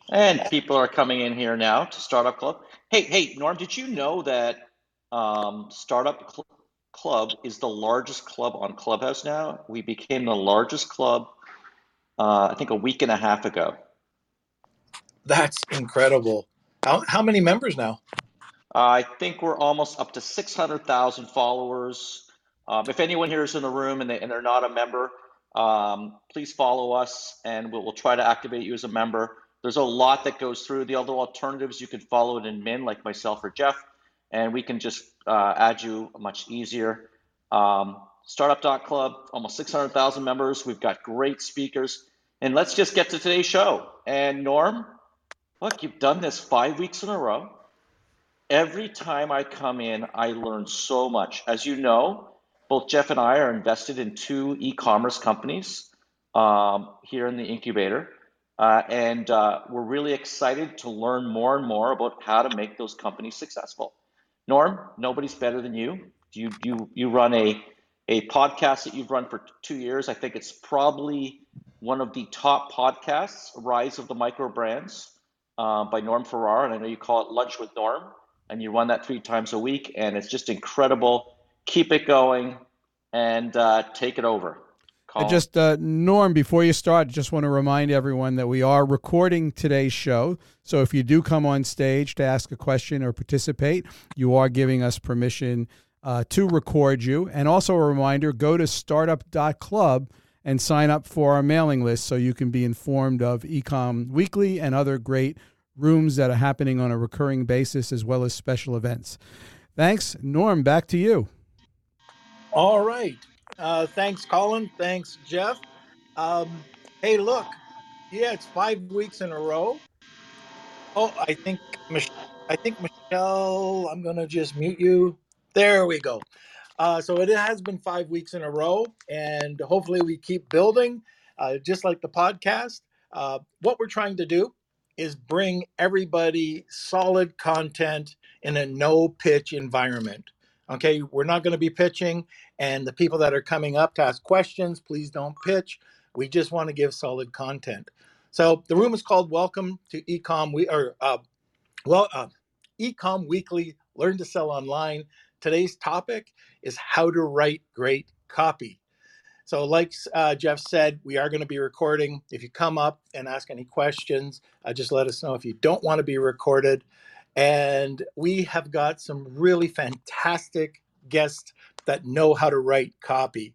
And people are coming in here now to Startup Club. Hey, Norm, did you know that Club is the largest club on Clubhouse now? We became the largest club, I think, a week and a half ago. That's incredible. How many members now? I think we're almost up to 600,000 followers. If anyone here is in the room and they're not a member, please follow us and we'll try to activate you as a member. There's a lot that goes through. The other alternatives, you can follow it in Min, like myself or Jeff, and we can just add you much easier. Startup.club, almost 600,000 members. We've got great speakers. And let's just get to today's show. And Norm, look, you've done this 5 weeks in a row. Every time I come in, I learn so much. As you know, both Jeff and I are invested in two e-commerce companies here in the incubator, and we're really excited to learn more and more about how to make those companies successful. Norm, nobody's better than you. You run a podcast that you've run for 2 years. I think it's probably one of the top podcasts, Rise of the Micro Brands, by Norm Farrar, and I know you call it Lunch with Norm, and you run that 3 times a week, and it's just incredible. Keep it going and take it over. Colin. Just Norm, before you start, just want to remind everyone that we are recording today's show. So if you do come on stage to ask a question or participate, you are giving us permission to record you. And also a reminder, go to startup.club and sign up for our mailing list so you can be informed of Ecom Weekly and other great rooms that are happening on a recurring basis, as well as special events. Thanks. Norm, back to you. All right. Thanks, Colin. Thanks, Jeff. Hey, look. Yeah, it's 5 weeks in a row. Oh, Michelle, I'm going to just mute you. There we go. So it has been 5 weeks in a row, and hopefully we keep building, just like the podcast. What we're trying to do is bring everybody solid content in a no pitch environment. Okay, we're not going to be pitching, and the people that are coming up to ask questions, please don't pitch. We just want to give solid content. So the room is called Welcome to Ecom. Ecom Weekly, Learn to Sell Online. Today's topic is how to write great copy. So like Jeff said, we are going to be recording. If you come up and ask any questions, just let us know if you don't want to be recorded. And we have got some really fantastic guests that know how to write copy.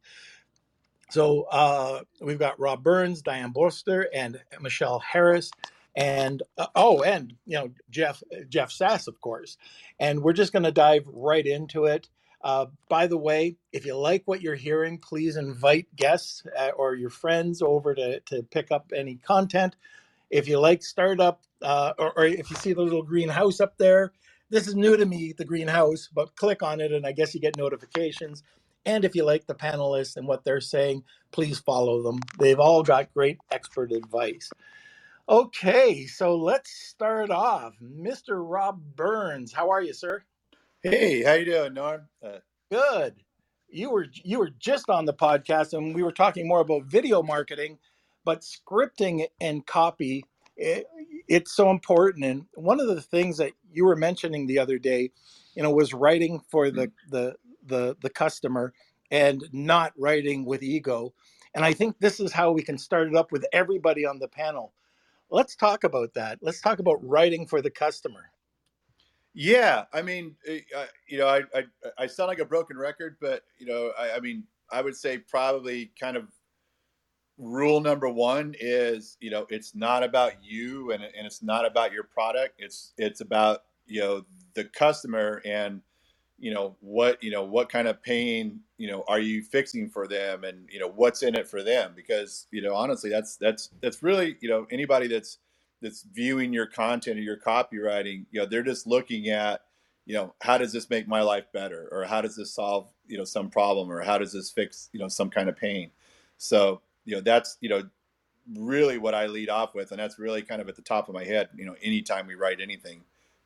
So we've got Rob Burns, Diane Borster, and Michelle Harris, and Jeff Sass, of course. And we're just going to dive right into it. By the way, if you like what you're hearing, please invite guests or your friends over to pick up any content. If you like startup, or if you see the little green house up there, this is new to me, the green house, but click on it and I guess you get notifications. And if you like the panelists and what they're saying, please follow them. They've all got great expert advice. Okay, so let's start off. Mr. Rob Burns, how are you, sir? Hey, how you doing, Norm? Good. You were just on the podcast and we were talking more about video marketing, but scripting and copy, it's so important. And one of the things that you were mentioning the other day, was writing for the customer and not writing with ego. And I think this is how we can start it up with everybody on the panel. Let's talk about that. Let's talk about writing for the customer. Yeah, I mean, I sound like a broken record, but I would say probably kind of rule number one is, it's not about you and it's not about your product. It's about, the customer and, what kind of pain, are you fixing for them and, what's in it for them? Because, honestly, that's really, anybody that's viewing your content or your copywriting, they're just looking at, how does this make my life better? Or how does this solve, some problem? Or how does this fix, some kind of pain? So, that's, really what I lead off with. And that's really kind of at the top of my head, anytime we write anything.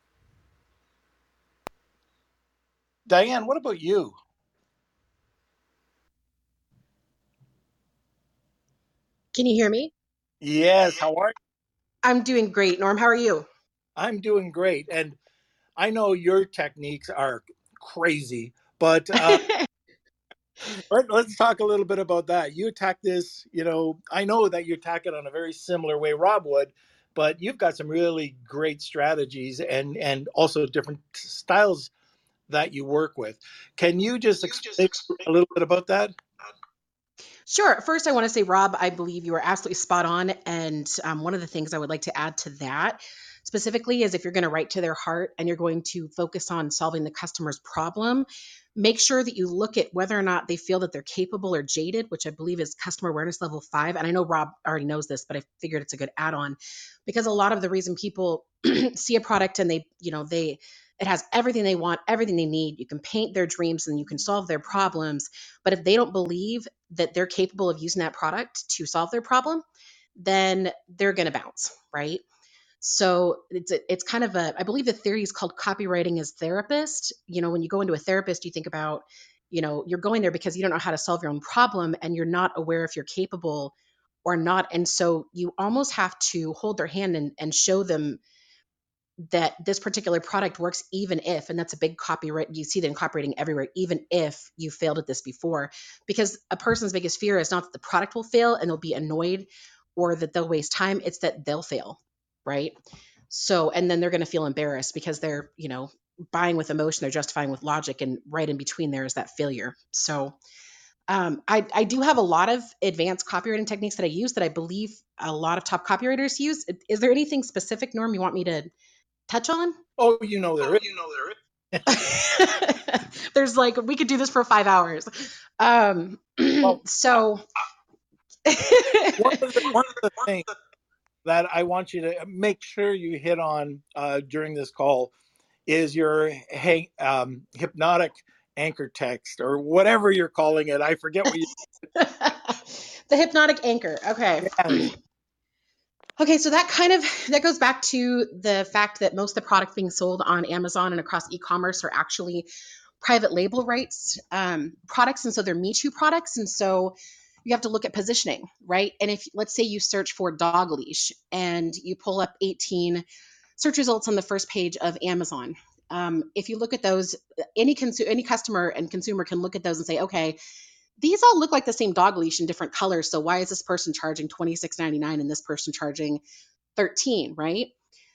Diane, what about you? Can you hear me? Yes, how are you? I'm doing great. Norm, how are you? I'm doing great. And I know your techniques are crazy, but let's talk a little bit about that. You attack this, I know that you attack it on a very similar way Rob would, but you've got some really great strategies and also different styles that you work with. Can you just explain a little bit about that? Sure. First, I want to say, Rob, I believe you are absolutely spot on. And one of the things I would like to add to that specifically is if you're going to write to their heart and you're going to focus on solving the customer's problem, make sure that you look at whether or not they feel that they're capable or jaded, which I believe is customer awareness level 5. And I know Rob already knows this, but I figured it's a good add-on because a lot of the reason people see a product and it has everything they want, everything they need. You can paint their dreams and you can solve their problems. But if they don't believe that they're capable of using that product to solve their problem, then they're going to bounce, right? So it's kind of I believe the theory is called copywriting as therapist. When you go into a therapist, you think about, you're going there because you don't know how to solve your own problem and you're not aware if you're capable or not. And so you almost have to hold their hand and show them that this particular product works even if, and that's a big copyright, you see that in copywriting everywhere, even if you failed at this before, because a person's biggest fear is not that the product will fail and they'll be annoyed or that they'll waste time, it's that they'll fail, right? So, and then they're going to feel embarrassed because they're, buying with emotion, they're justifying with logic, and right in between there is that failure. So I do have a lot of advanced copywriting techniques that I use that I believe a lot of top copywriters use. Is there anything specific, Norm, you want me to touch on? Oh, there is. There's we could do this for 5 hours. So one of the things that I want you to make sure you hit on during this call is your hypnotic anchor text or whatever you're calling it. I forget what you the hypnotic anchor. Okay. Yeah. Okay, so that goes back to the fact that most of the products being sold on Amazon and across e-commerce are actually private label rights products, and so they're Me Too products, and so you have to look at positioning, right? And if let's say you search for dog leash and you pull up 18 search results on the first page of Amazon, if you look at those, any customer and consumer can look at those and say, okay, these all look like the same dog leash in different colors. So why is this person charging $26.99 and this person charging $13, right?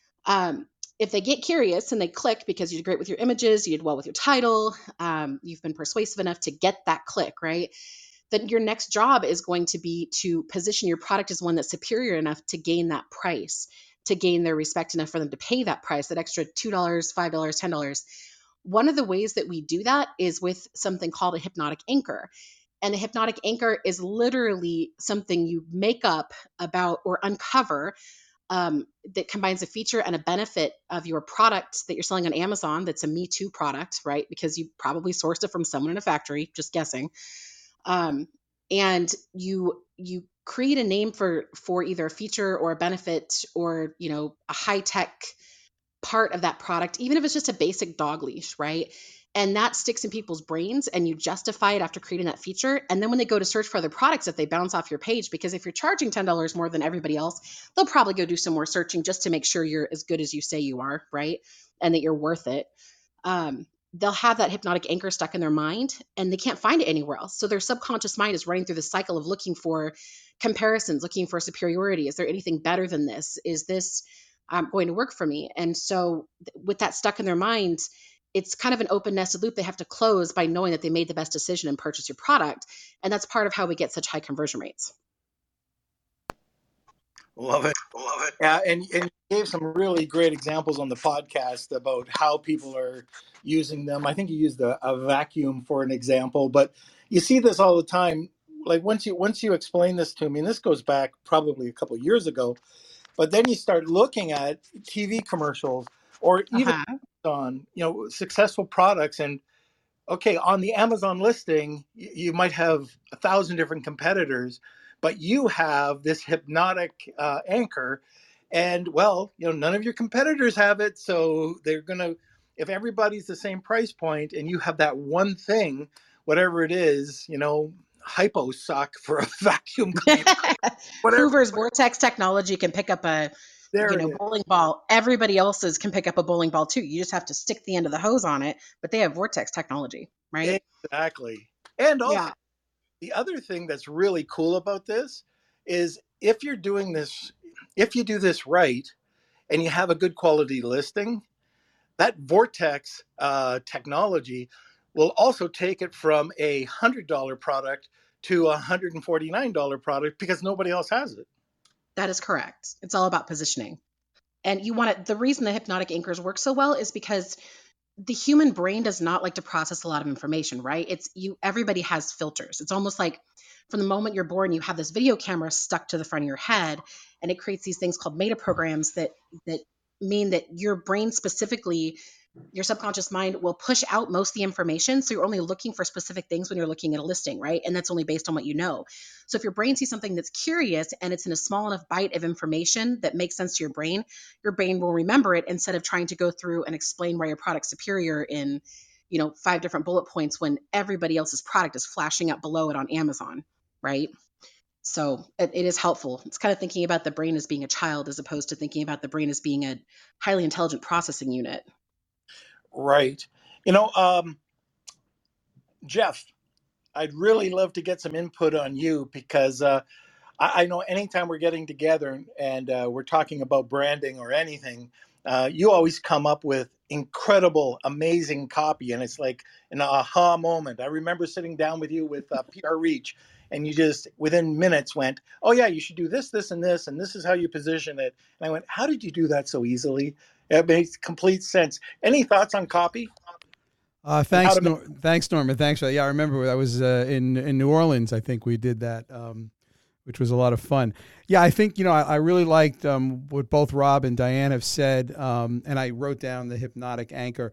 If they get curious and they click because you did great with your images, you did well with your title, you've been persuasive enough to get that click, right? Then your next job is going to be to position your product as one that's superior enough to gain that price, to gain their respect enough for them to pay that price, that extra $2, $5, $10. One of the ways that we do that is with something called a hypnotic anchor. And a hypnotic anchor is literally something you make up about or uncover that combines a feature and a benefit of your product that you're selling on Amazon that's a Me Too product, right? Because you probably sourced it from someone in a factory, just guessing. And you create a name for either a feature or a benefit or, a high-tech part of that product, even if it's just a basic dog leash, right? And that sticks in people's brains and you justify it after creating that feature. And then when they go to search for other products, if they bounce off your page, because if you're charging $10 more than everybody else, they'll probably go do some more searching just to make sure you're as good as you say you are, right? And that you're worth it. They'll have that hypnotic anchor stuck in their mind and they can't find it anywhere else. So their subconscious mind is running through the cycle of looking for comparisons, looking for superiority. Is there anything better than this? Is this going to work for me? And so with that stuck in their minds, it's kind of an open nested loop they have to close by knowing that they made the best decision and purchase your product. And that's part of how we get such high conversion rates. Love it. Yeah, and you gave some really great examples on the podcast about how people are using them. I think you used a vacuum for an example, but you see this all the time. Like once you explain this to me, and this goes back probably a couple of years ago, but then you start looking at TV commercials or even on successful products, and okay, on the Amazon listing, you might have 1,000 different competitors, but you have this hypnotic anchor, and none of your competitors have it, so they're gonna. If everybody's the same price point, and you have that one thing, whatever it is, hypo sock for a vacuum cleaner. Hoover's Vortex technology can pick up a There it is. bowling ball, everybody else's can pick up a bowling ball too. You just have to stick the end of the hose on it, but they have vortex technology, right? Exactly. And also, Yeah. the other thing that's really cool about this is if you do this right and you have a good quality listing, that vortex technology will also take it from a $100 product to a $149 product because nobody else has it. That is correct. It's all about positioning. And the reason the hypnotic anchors work so well is because the human brain does not like to process a lot of information, right? Everybody has filters. It's almost like from the moment you're born, you have this video camera stuck to the front of your head, and it creates these things called meta programs that mean that your brain specifically, your subconscious mind will push out most of the information. So you're only looking for specific things when you're looking at a listing, right? And that's only based on what you know. So if your brain sees something that's curious and it's in a small enough bite of information that makes sense to your brain will remember it instead of trying to go through and explain why your product's superior in, 5 different bullet points when everybody else's product is flashing up below it on Amazon, right? So it is helpful. It's kind of thinking about the brain as being a child as opposed to thinking about the brain as being a highly intelligent processing unit. Right. Jeff, I'd really love to get some input on you because I know anytime we're getting together and we're talking about branding or anything, you always come up with incredible, amazing copy. And it's like an aha moment. I remember sitting down with you with PR Reach, and you just within minutes went, oh, yeah, you should do this, this, and this is how you position it. And I went, how did you do that so easily? It makes complete sense. Any thoughts on copy? Thanks, Norman. Thanks for that. Yeah, I remember I was in New Orleans. I think we did that, which was a lot of fun. Yeah, I think I really liked what both Rob and Diane have said, and I wrote down the hypnotic anchor.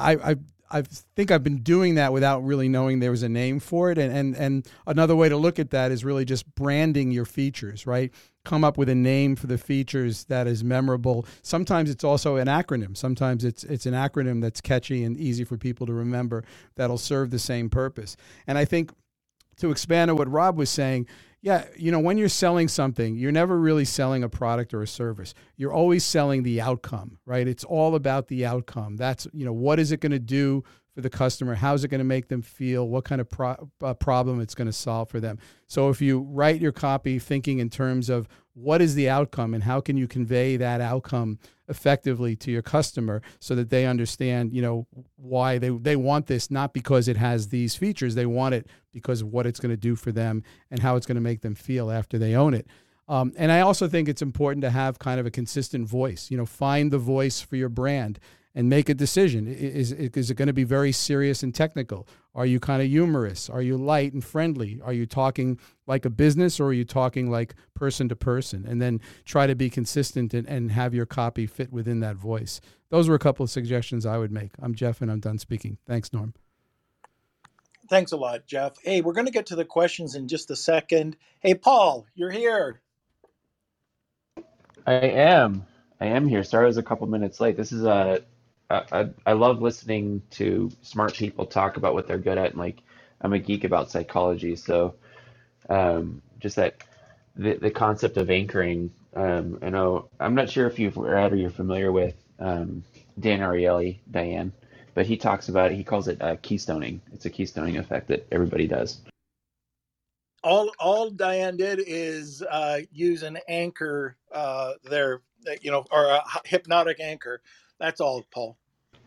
I think I've been doing that without really knowing there was a name for it. And another way to look at that is really just branding your features, right? Come up with a name for the features that is memorable. Sometimes it's also an acronym. Sometimes it's an acronym that's catchy and easy for people to remember that'll serve the same purpose. And I think to expand on what Rob was saying, yeah, when you're selling something, you're never really selling a product or a service. You're always selling the outcome, right? It's all about the outcome. That's, what is it going to do for the customer? How's it going to make them feel? What kind of problem it's going to solve for them? So if you write your copy thinking in terms of what is the outcome and how can you convey that outcome effectively to your customer so that they understand, why they want this, not because it has these features. They want it because of what it's going to do for them and how it's going to make them feel after they own it. And I also think it's important to have kind of a consistent voice, find the voice for your brand and make a decision. Is it going to be very serious and technical? Are you kind of humorous? Are you light and friendly? Are you talking like a business or are you talking like person to person? And then try to be consistent and have your copy fit within that voice. Those were a couple of suggestions I would make. I'm Jeff and I'm done speaking. Thanks, Norm. Thanks a lot, Jeff. Hey, we're going to get to the questions in just a second. Hey, Paul, you're here. I am here. Sorry I was a couple minutes late. This is I love listening to smart people talk about what they're good at. And I'm a geek about psychology. So just that the concept of anchoring, I know, I'm not sure if you're familiar with Dan Ariely, Diane, but he talks about it. He calls it keystoning. It's a keystoning effect that everybody does. All Diane did is use an anchor there, or a hypnotic anchor. That's all, Paul.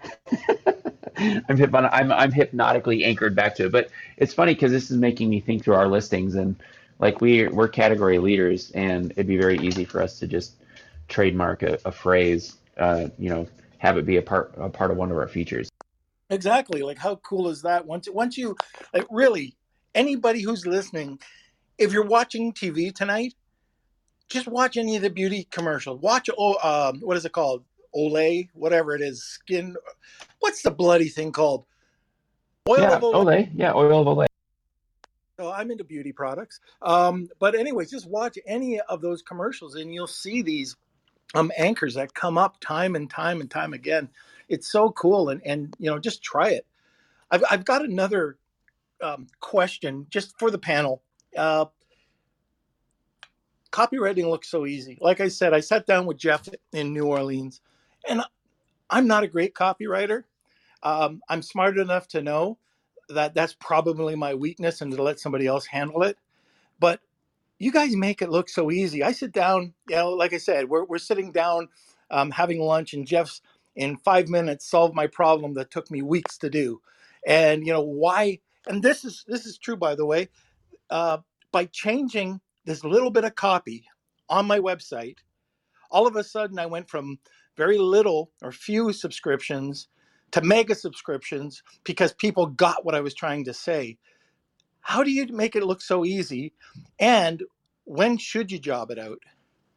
I'm hypnotically anchored back to it, but it's funny because this is making me think through our listings, and we're category leaders, and it'd be very easy for us to just trademark a phrase, have it be a part of one of our features. Exactly. How cool is that? Once you really, anybody who's listening, if you're watching TV tonight, just watch any of the beauty commercials. Watch what is it called? Olay, whatever it is, skin. What's the bloody thing called? Oil of Olay. Yeah, oil of Olay. So I'm into beauty products. But anyways, just watch any of those commercials and you'll see these anchors that come up time and time and time again. It's so cool. And just try it. I've got another question just for the panel. copywriting looks so easy. Like I said, I sat down with Jeff in New Orleans, and I'm not a great copywriter. I'm smart enough to know that that's probably my weakness and to let somebody else handle it. But you guys make it look so easy. I sit down, like I said, we're sitting down having lunch, and Jeff's in 5 minutes solved my problem that took me weeks to do. And why? And this is true, by the way. By changing this little bit of copy on my website, all of a sudden I went from very little or few subscriptions to mega subscriptions because people got what I was trying to say. How do you make it look so easy? And when should you job it out?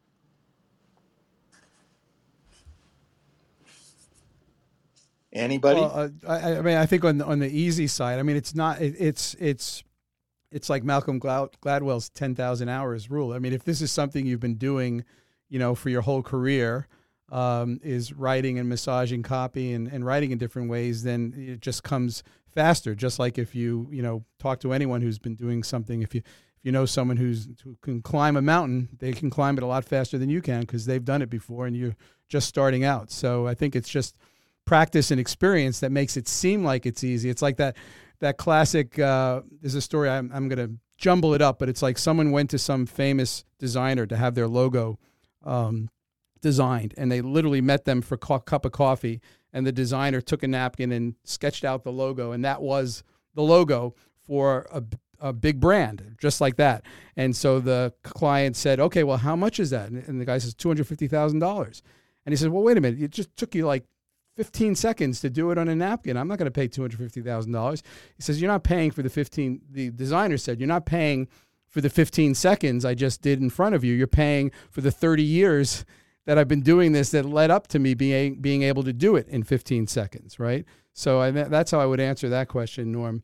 Anybody? Well, I mean, I think on the easy side, I mean, it's not. It's like Malcolm Gladwell's 10,000 hours rule. I mean, if this is something you've been doing, for your whole career, is writing and massaging copy and writing in different ways, then it just comes faster. Just like if you talk to anyone who's been doing something, if you know someone who can climb a mountain, they can climb it a lot faster than you can because they've done it before and you're just starting out. So I think it's just practice and experience that makes it seem like it's easy. It's like that classic, there's a story, I'm going to jumble it up, but it's like someone went to some famous designer to have their logo designed, and they literally met them for a cup of coffee, and the designer took a napkin and sketched out the logo, and that was the logo for a big brand, just like that. And so the client said, okay, well, how much is that? And the guy says, $250,000. And he said, well, wait a minute, it just took you like 15 seconds to do it on a napkin. I'm not going to pay $250,000. He says, you're not paying for the designer said, you're not paying for the 15 seconds I just did in front of you. You're paying for the 30 years that I've been doing this that led up to me being able to do it in 15 seconds, right? So that's how I would answer that question, Norm.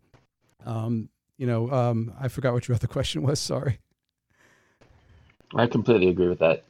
I forgot what your other question was. Sorry. I completely agree with that.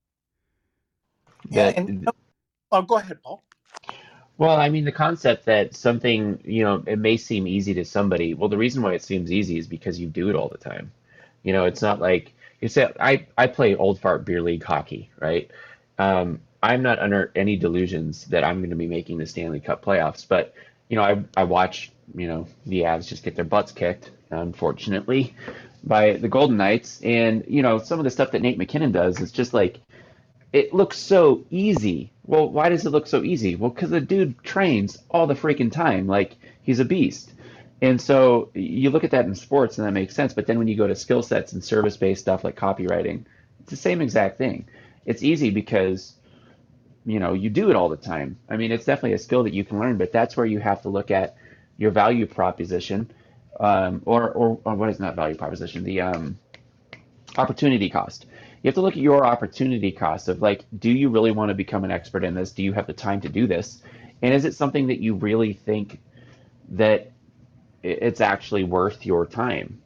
Yeah, go ahead, Paul. Well, I mean, the concept that something, it may seem easy to somebody. Well, the reason why it seems easy is because you do it all the time. It's not like you say, I play old fart beer league hockey, right? I'm not under any delusions that I'm going to be making the Stanley Cup playoffs, but, I watch, the Avs just get their butts kicked, unfortunately, by the Golden Knights. And, some of the stuff that Nate McKinnon does is just like, it looks so easy. Well, why does it look so easy? Well, because the dude trains all the freaking time. Like, he's a beast. And so you look at that in sports and that makes sense. But then when you go to skill sets and service-based stuff like copywriting, it's the same exact thing. It's easy because, you do it all the time. I mean, it's definitely a skill that you can learn, but that's where you have to look at your value proposition, or what is not value proposition, the opportunity cost. You have to look at your opportunity cost of like, do you really want to become an expert in this? Do you have the time to do this? And is it something that you really think that it's actually worth your time?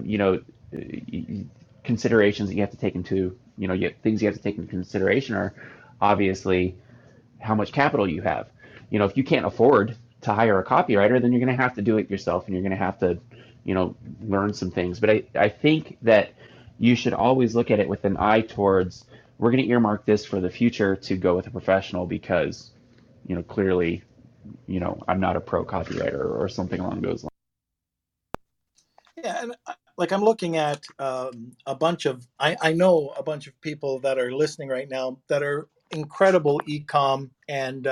Considerations that you have to take into, things you have to take into consideration are obviously how much capital you have. If you can't afford to hire a copywriter, then you're going to have to do it yourself and you're going to have to, learn some things. But I think that you should always look at it with an eye towards, we're going to earmark this for the future to go with a professional because, clearly, I'm not a pro copywriter or something along those lines. Yeah, and like I'm looking at a bunch of, I know a bunch of people that are listening right now that are incredible e-com and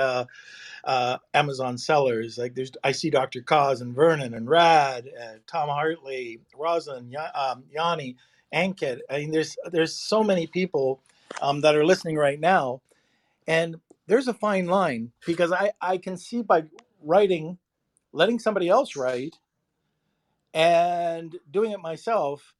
Amazon sellers. Like I see Dr. Kaz and Vernon and Rad, Tom Hartley, Rosalind, Yanni, Ankit. I mean, there's so many people that are listening right now, and there's a fine line because I can see by writing, letting somebody else write, and doing it myself,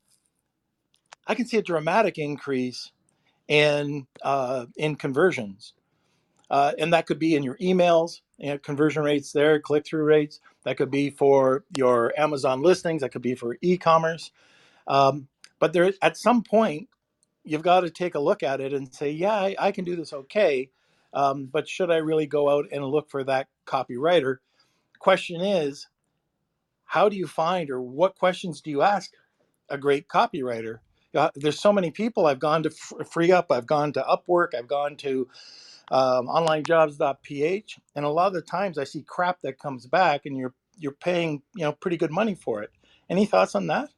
I can see a dramatic increase in conversions. And that could be in your emails, conversion rates there, click-through rates. That could be for your Amazon listings. That could be for e-commerce. But there, at some point, you've got to take a look at it and say, yeah, I can do this okay. But should I really go out and look for that copywriter? Question is, how do you find, or what questions do you ask a great copywriter? There's so many people. I've gone to Free Up, I've gone to Upwork, I've gone to onlinejobs.ph, and a lot of the times I see crap that comes back, and you're paying pretty good money for it. Any thoughts on that?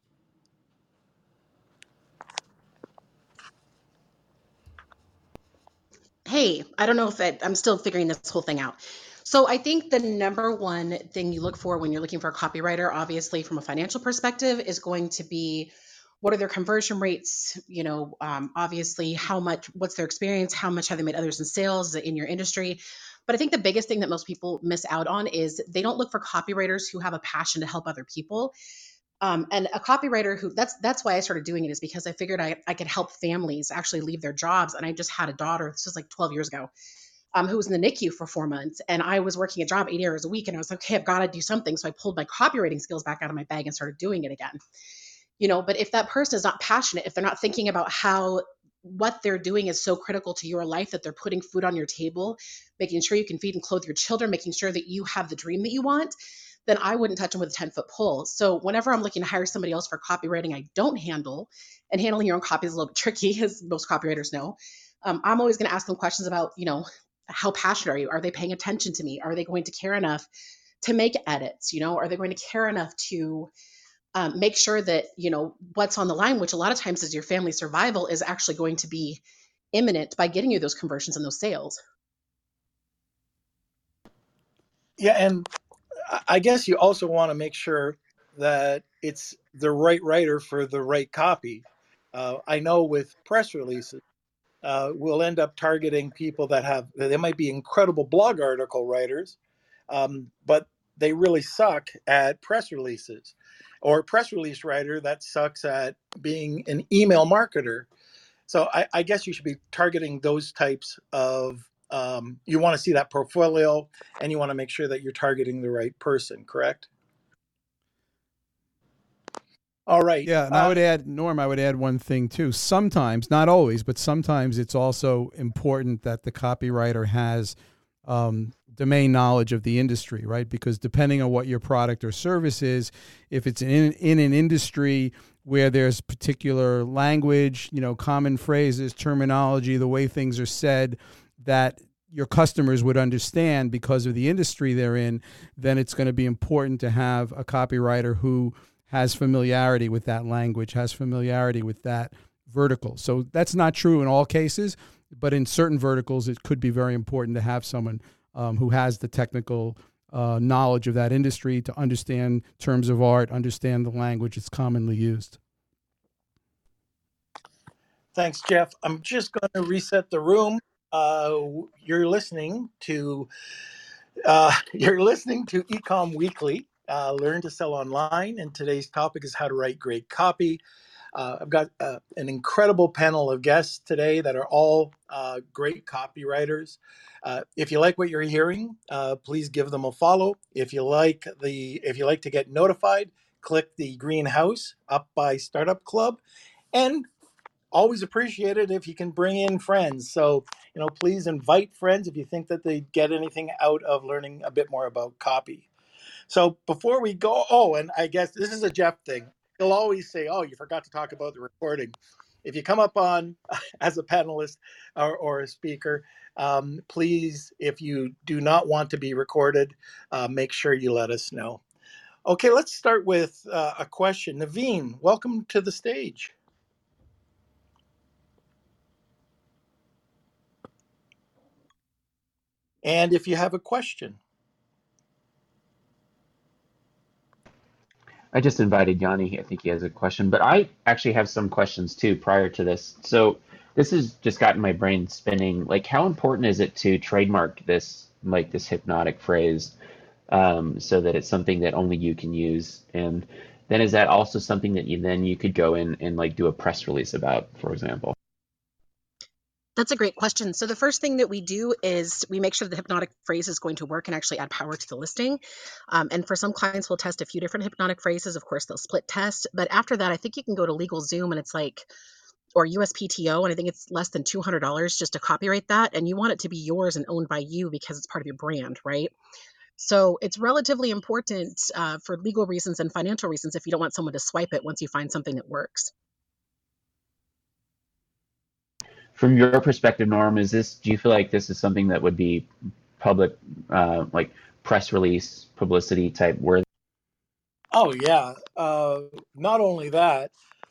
Hey, I don't know if I'm still figuring this whole thing out. So I think the number one thing you look for when you're looking for a copywriter, obviously from a financial perspective, is going to be what are their conversion rates? Obviously what's their experience? How much have they made others in sales in your industry? But I think the biggest thing that most people miss out on is they don't look for copywriters who have a passion to help other people. And a copywriter who that's why I started doing it, is because I figured I could help families actually leave their jobs. And I just had a daughter, this was like 12 years ago, who was in the NICU for 4 months. And I was working a job 80 hours a week. And I was like, okay, I've got to do something. So I pulled my copywriting skills back out of my bag and started doing it again. But if that person is not passionate, if they're not thinking about how what they're doing is so critical to your life, that they're putting food on your table, making sure you can feed and clothe your children, making sure that you have the dream that you want, then I wouldn't touch them with a 10-foot pole. So whenever I'm looking to hire somebody else for copywriting I don't handle, and handling your own copy is a little bit tricky, as most copywriters know, I'm always going to ask them questions about, how passionate are you? Are they paying attention to me? Are they going to care enough to make edits? Are they going to care enough to make sure that, what's on the line, which a lot of times is your family survival, is actually going to be imminent by getting you those conversions and those sales. Yeah, and I guess you also want to make sure that it's the right writer for the right copy. I know with press releases, we'll end up targeting people they might be incredible blog article writers, but they really suck at press releases, or a press release writer that sucks at being an email marketer. So I guess you should be targeting those types of, you want to see that portfolio, and you want to make sure that you're targeting the right person, correct? All right. Yeah, and I would add, Norm, I would add one thing too. Sometimes, not always, but sometimes it's also important that the copywriter has domain knowledge of the industry, right? Because depending on what your product or service is, if it's in an industry where there's particular language, common phrases, terminology, the way things are said that your customers would understand because of the industry they're in, then it's going to be important to have a copywriter who has familiarity with that language, has familiarity with that vertical. So that's not true in all cases, but in certain verticals, it could be very important to have someone who has the technical knowledge of that industry, to understand terms of art, understand the language that's commonly used. Thanks, Jeff. I'm just going to reset the room. You're listening to Ecom Weekly, Learn to Sell Online, and today's topic is how to write great copy. I've got an incredible panel of guests today that are all great copywriters. If you like what you're hearing, please give them a follow. If you like to get notified, click the green house up by Startup Club, and always appreciate it if you can bring in friends. So, please invite friends if you think that they get anything out of learning a bit more about copy. So before we go, and I guess this is a Jeff thing. He'll always say, "Oh, you forgot to talk about the recording." If you come up on as a panelist or a speaker, please, if you do not want to be recorded, make sure you let us know. Okay, let's start with a question. Naveen, welcome to the stage. And if you have a question. I just invited Yanni. I think he has a question, but I actually have some questions too prior to this. So this has just gotten my brain spinning. Like, how important is it to trademark this hypnotic phrase, so that it's something that only you can use? And then is that also something that you could go in and like do a press release about, for example? That's a great question. So the first thing that we do is we make sure the hypnotic phrase is going to work and actually add power to the listing. And for some clients, we'll test a few different hypnotic phrases. Of course, they'll split test. But after that, I think you can go to LegalZoom, and it's or USPTO, and I think it's less than $200 just to copyright that. And you want it to be yours and owned by you because it's part of your brand, right? So it's relatively important for legal reasons and financial reasons if you don't want someone to swipe it once you find something that works. From your perspective, Norm, do you feel like this is something that would be public, like press release, publicity type worthy? Oh yeah. Not only that,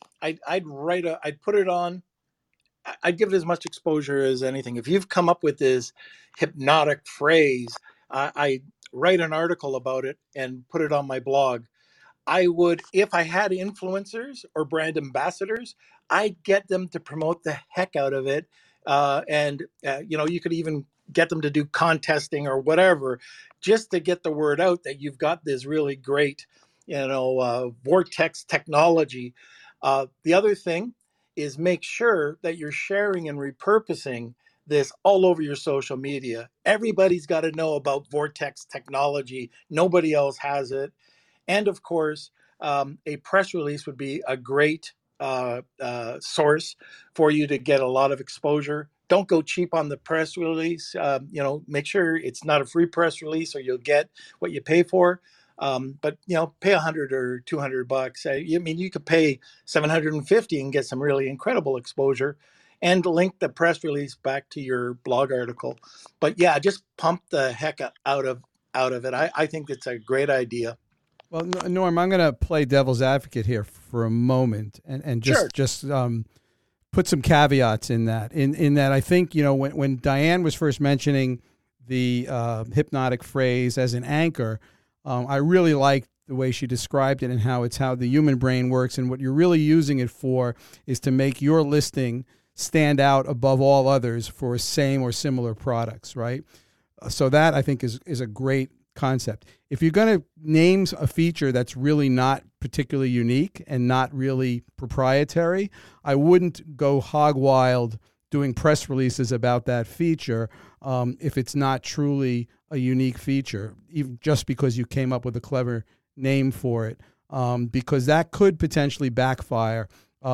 I'd put it on. I'd give it as much exposure as anything. If you've come up with this hypnotic phrase, I write an article about it and put it on my blog. I would, if I had influencers or brand ambassadors, I'd get them to promote the heck out of it. You could even get them to do contesting or whatever, just to get the word out that you've got this really great, vortex technology. The other thing is make sure that you're sharing and repurposing this all over your social media. Everybody's got to know about vortex technology. Nobody else has it. And of course, a press release would be a great source for you to get a lot of exposure. Don't go cheap on the press release. Make sure it's not a free press release, or you'll get what you pay for. But pay $100 or $200. You could pay $750 and get some really incredible exposure, and link the press release back to your blog article. But yeah, just pump the heck out of it. I think it's a great idea. Well, Norm, I'm going to play devil's advocate here for a moment and just put some caveats in that. In that, I think when Diane was first mentioning the hypnotic phrase as an anchor, I really liked the way she described it and how the human brain works, and what you're really using it for is to make your listing stand out above all others for same or similar products, right? So that, I think, is a great concept. If you're going to name a feature that's really not particularly unique and not really proprietary, I wouldn't go hog wild doing press releases about that feature if it's not truly a unique feature, even just because you came up with a clever name for it, because that could potentially backfire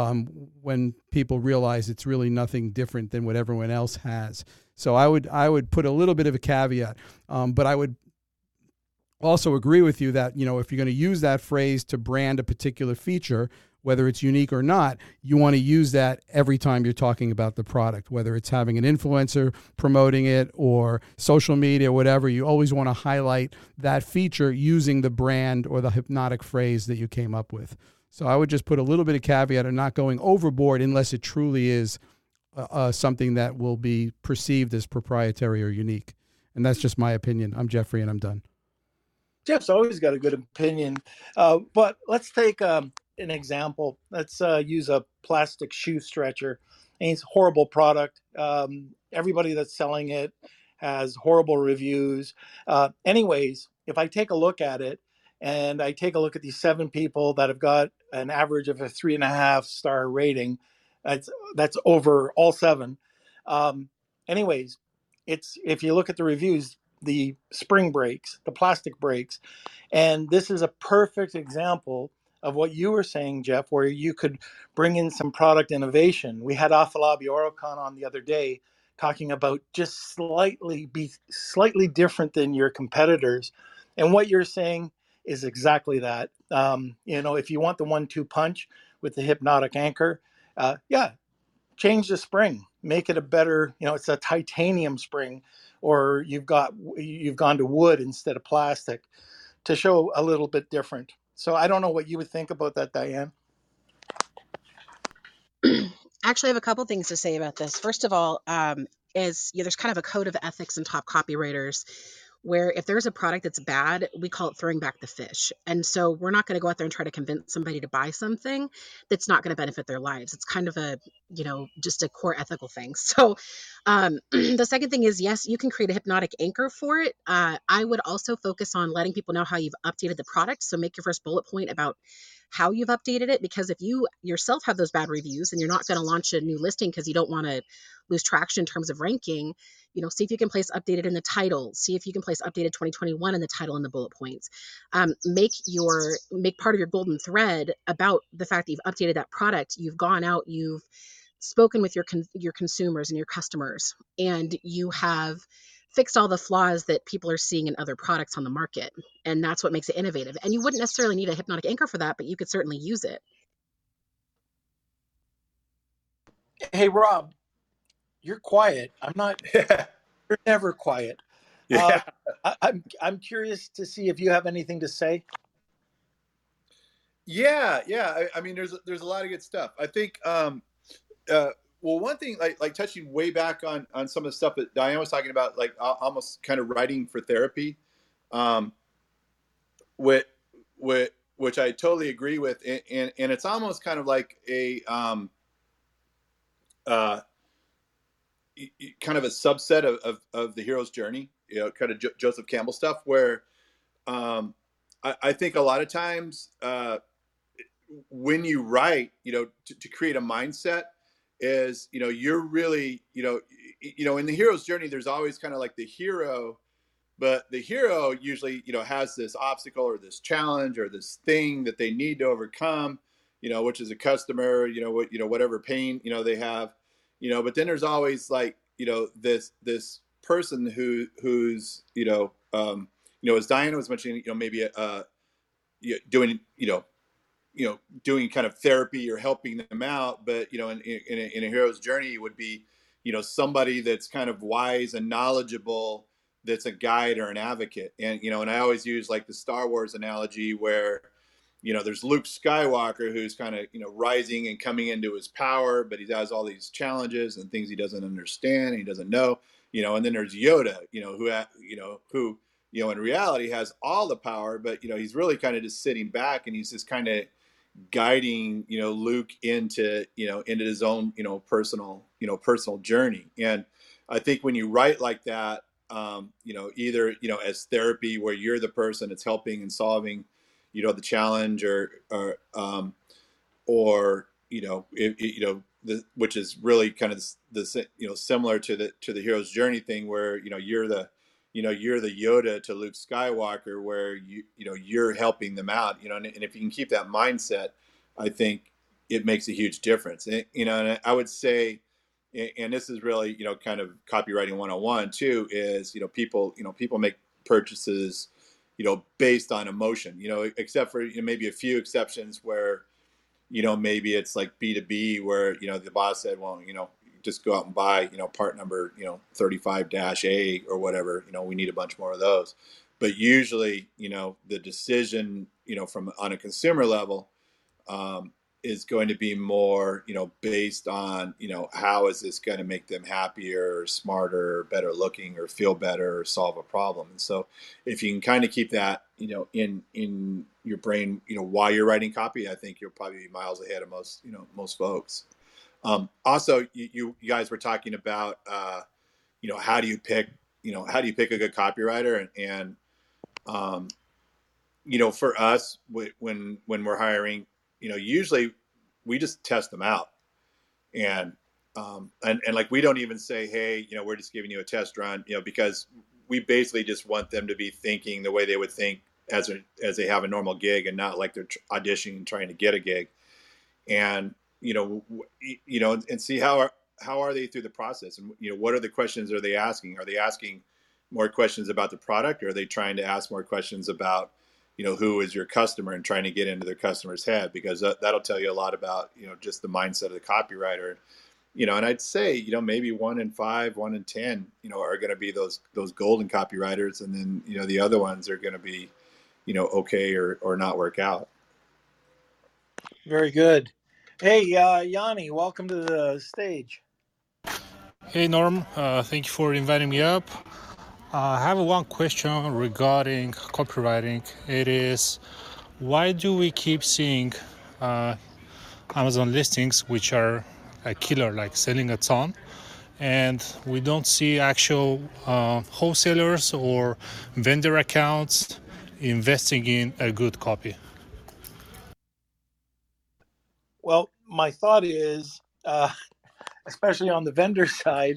when people realize it's really nothing different than what everyone else has. So I would put a little bit of a caveat, but I would also agree with you that, if you're going to use that phrase to brand a particular feature, whether it's unique or not, you want to use that every time you're talking about the product, whether it's having an influencer promoting it or social media, whatever. You always want to highlight that feature using the brand or the hypnotic phrase that you came up with. So I would just put a little bit of caveat of not going overboard unless it truly is something that will be perceived as proprietary or unique. And that's just my opinion. I'm Jeffrey, and I'm done. Jeff's always got a good opinion. But let's take an example. Let's use a plastic shoe stretcher. And it's a horrible product. Everybody that's selling it has horrible reviews. Anyways, if I take a look at it, and I take a look at these 7 people that have got an average of a 3.5 star rating, that's over all 7. Anyways, if you look at the reviews, the spring breaks, the plastic breaks. And this is a perfect example of what you were saying, Jeff, where you could bring in some product innovation. We had Afalabi Oricon on the other day talking about just be slightly different than your competitors. And what you're saying is exactly that. If you want the 1-2 punch with the hypnotic anchor, change the spring, make it a better, it's a titanium spring, or you've gone to wood instead of plastic to show a little bit different. So I don't know what you would think about that, Diane. Actually, I have a couple things to say about this. First of all, there's kind of a code of ethics in top copywriters, where if there's a product that's bad, we call it throwing back the fish. And so we're not going to go out there and try to convince somebody to buy something that's not going to benefit their lives. It's kind of a, just a core ethical thing. So the second thing is, yes, you can create a hypnotic anchor for it. I would also focus on letting people know how you've updated the product. So make your first bullet point about how you've updated it, because if you yourself have those bad reviews and you're not going to launch a new listing because you don't want to lose traction in terms of ranking, see if you can place updated in the title, see if you can place updated 2021 in the title and the bullet points. Make part of your golden thread about the fact that you've updated that product. You've gone out, you've spoken with your consumers and your customers, and you have fixed all the flaws that people are seeing in other products on the market. And that's what makes it innovative. And you wouldn't necessarily need a hypnotic anchor for that, but you could certainly use it. Hey, Rob, you're quiet. I'm not. Yeah. You're never quiet. Yeah. I'm curious to see if you have anything to say. Yeah. I mean, there's a lot of good stuff. I think. Well, one thing, like touching way back on some of the stuff that Diane was talking about, like almost kind of writing for therapy, um, which, which I totally agree with, and it's almost kind of like a uh, kind of a subset of the hero's journey, kind of Joseph Campbell stuff, where I think a lot of times when you write, to create a mindset is, you're really, in the hero's journey, there's always kind of like the hero, but the hero usually, has this obstacle or this challenge or this thing that they need to overcome, which is a customer, whatever pain, they have, but then there's always like, this person who's, as Diana was mentioning, maybe doing, doing kind of therapy or helping them out. But, in a hero's journey would be, somebody that's kind of wise and knowledgeable, that's a guide or an advocate. And I always use like the Star Wars analogy where, there's Luke Skywalker who's kind of, rising and coming into his power, but he has all these challenges and things he doesn't understand and he doesn't know, and then there's Yoda, who, in reality has all the power, but, he's really kind of just sitting back and he's just kind of guiding, Luke into his own, personal journey. And I think when you write like that, either, as therapy where you're the person that's helping and solving, the challenge which is really kind of the similar to the hero's journey thing where, you're the Yoda to Luke Skywalker, where you're helping them out, and if you can keep that mindset, I think it makes a huge difference. And I would say, and this is really, kind of copywriting 101 too, is, people make purchases, based on emotion, except for maybe a few exceptions where, maybe it's like B2B where, the boss said, well, just go out and buy, part number, 35-A or whatever, we need a bunch more of those. But usually, the decision, from on a consumer level, is going to be more, based on, how is this going to make them happier or smarter or better looking or feel better or solve a problem. And so if you can kind of keep that, in your brain, while you're writing copy, I think you'll probably be miles ahead of most folks. Also, you guys were talking about, how do you pick a good copywriter, and for us, when we're hiring, usually we just test them out, and like we don't even say, hey, we're just giving you a test run, because we basically just want them to be thinking the way they would think as they have a normal gig, and not like they're auditioning and trying to get a gig, and and see how are they through the process, and what are the questions are they asking? Are they asking more questions about the product, or are they trying to ask more questions about who is your customer and trying to get into their customer's head? Because that'll tell you a lot about just the mindset of the copywriter. And I'd say maybe 1 in 5, 1 in 10 are going to be those golden copywriters, and then the other ones are going to be okay or not work out. Very good. Hey, Yanni, welcome to the stage. Hey, Norm. Thank you for inviting me up. I have one question regarding copywriting. It is, why do we keep seeing Amazon listings which are a killer, like selling a ton, and we don't see actual wholesalers or vendor accounts investing in a good copy? Well, my thought is, especially on the vendor side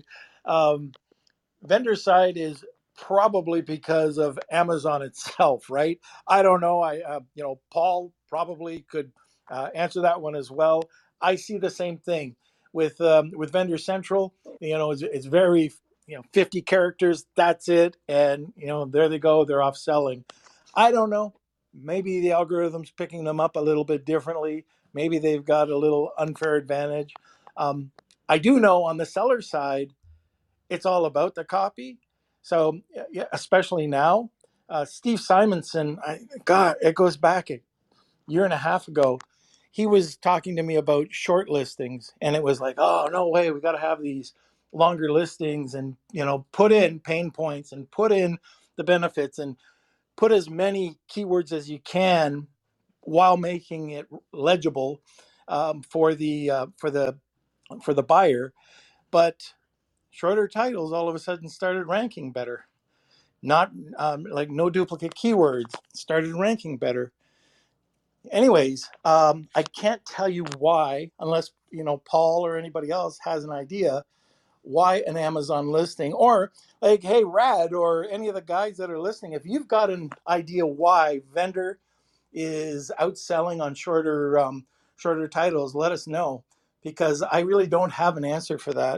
is probably because of Amazon itself, right? I don't know. Paul probably could answer that one as well. I see the same thing with Vendor Central. It's very 50 characters. That's it, and there they go. They're off selling. I don't know. Maybe the algorithm's picking them up a little bit differently. Maybe they've got a little unfair advantage. I do know on the seller side, it's all about the copy. So yeah, especially now, Steve Simonson, God, it goes back a year and a half ago. He was talking to me about short listings, and it was like, oh no way, we got to have these longer listings, and put in pain points and put in the benefits and put as many keywords as you can while making it legible for the buyer. But shorter titles all of a sudden started ranking better. Not like no duplicate keywords started ranking better. Anyways, I can't tell you why, unless Paul or anybody else has an idea why an Amazon listing, or like, hey, Rad, or any of the guys that are listening, if you've got an idea why vendor is outselling on shorter titles, let us know, because I really don't have an answer for that.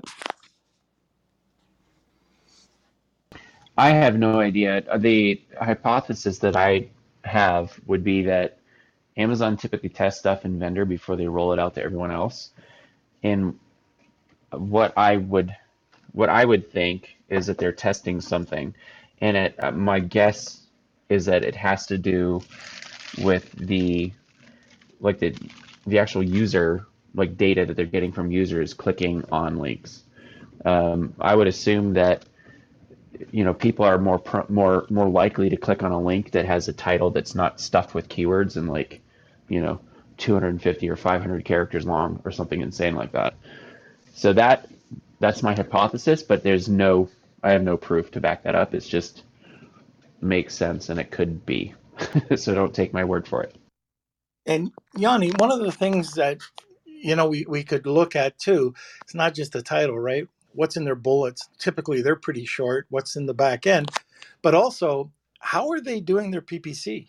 I have no idea. The hypothesis that I have would be that Amazon typically tests stuff in vendor before they roll it out to everyone else. And what I would think is that they're testing something, and my guess is that it has to do with the actual user data that they're getting from users clicking on links. I would assume that people are more likely to click on a link that has a title that's not stuffed with keywords and 250 or 500 characters long or something insane like that. So that's my hypothesis, but I have no proof to back that up. It's just makes sense, and it could be. So don't take my word for it. And Yanni, one of the things that we could look at too, it's not just the title, right? What's in their bullets? Typically, they're pretty short. What's in the back end? But also, how are they doing their PPC?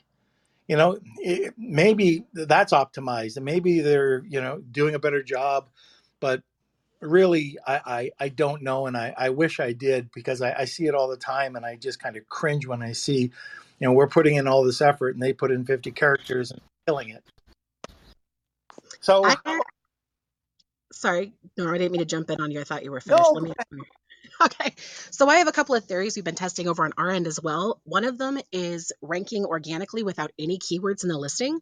Maybe that's optimized, and maybe they're doing a better job. But really, I don't know, and I wish I did, because I see it all the time, and I just kind of cringe when I see, we're putting in all this effort, and they put in 50 characters and killing it. So, sorry, no, I didn't mean to jump in on you. I thought you were finished. no. Okay, so I have a couple of theories we've been testing over on our end as well. One of them is ranking organically without any keywords in the listing.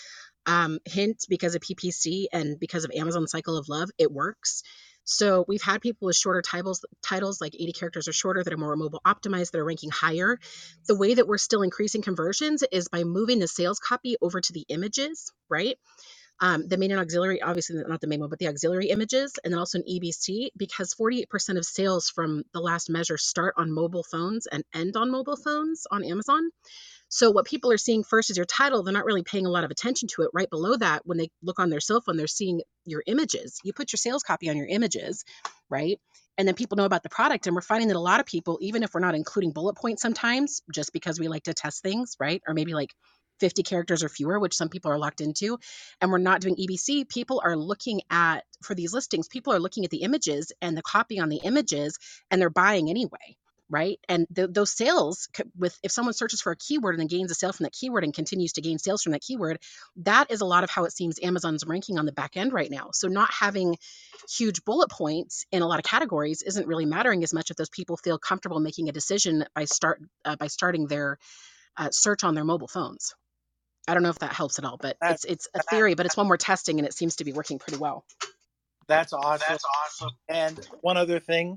Hint, because of PPC and because of Amazon Cycle of Love, it works. So we've had people with shorter titles like 80 characters or shorter, that are more mobile optimized, that are ranking higher. The way that we're still increasing conversions is by moving the sales copy over to the images, right? The main and auxiliary, obviously not the main one, but the auxiliary images, and then also an EBC, because 48% of sales from the last measure start on mobile phones and end on mobile phones on Amazon. So what people are seeing first is your title. They're not really paying a lot of attention to it. Right below that, when they look on their cell phone, they're seeing your images. You put your sales copy on your images, right? And then people know about the product. And we're finding that a lot of people, even if we're not including bullet points sometimes, just because we like to test things, right? Or maybe like 50 characters or fewer, which some people are locked into, and we're not doing EBC, people are looking at, for these listings, people are looking at the images and the copy on the images, and they're buying anyway. Right. And those sales, if someone searches for a keyword and then gains a sale from that keyword and continues to gain sales from that keyword, that is a lot of how it seems Amazon's ranking on the back end right now. So not having huge bullet points in a lot of categories isn't really mattering as much if those people feel comfortable making a decision by starting their search on their mobile phones. I don't know if that helps at all, but it's a theory, but it's one we're testing, and it seems to be working pretty well. That's awesome. And one other thing,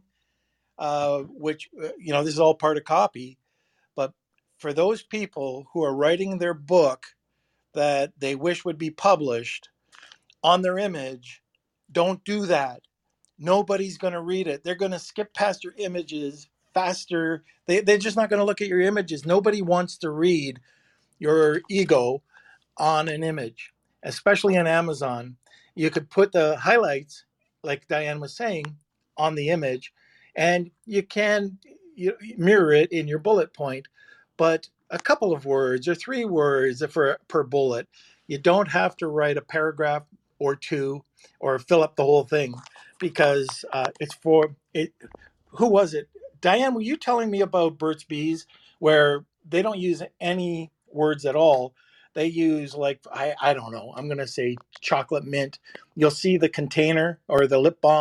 which, this is all part of copy, but for those people who are writing their book that they wish would be published on their image, don't do that. Nobody's going to read it. They're going to skip past your images faster. They're just not going to look at your images. Nobody wants to read your ego on an image, especially on Amazon. You could put the highlights, like Diane was saying, on the image, and you can mirror it in your bullet point, but a couple of words or 3 words per bullet. You don't have to write a paragraph or 2 or fill up the whole thing, because it's for it. Who was it? Diane, were you telling me about Burt's Bees, where they don't use any words at all? They use, like, I don't know, I'm going to say chocolate mint. You'll see the container or the lip balm,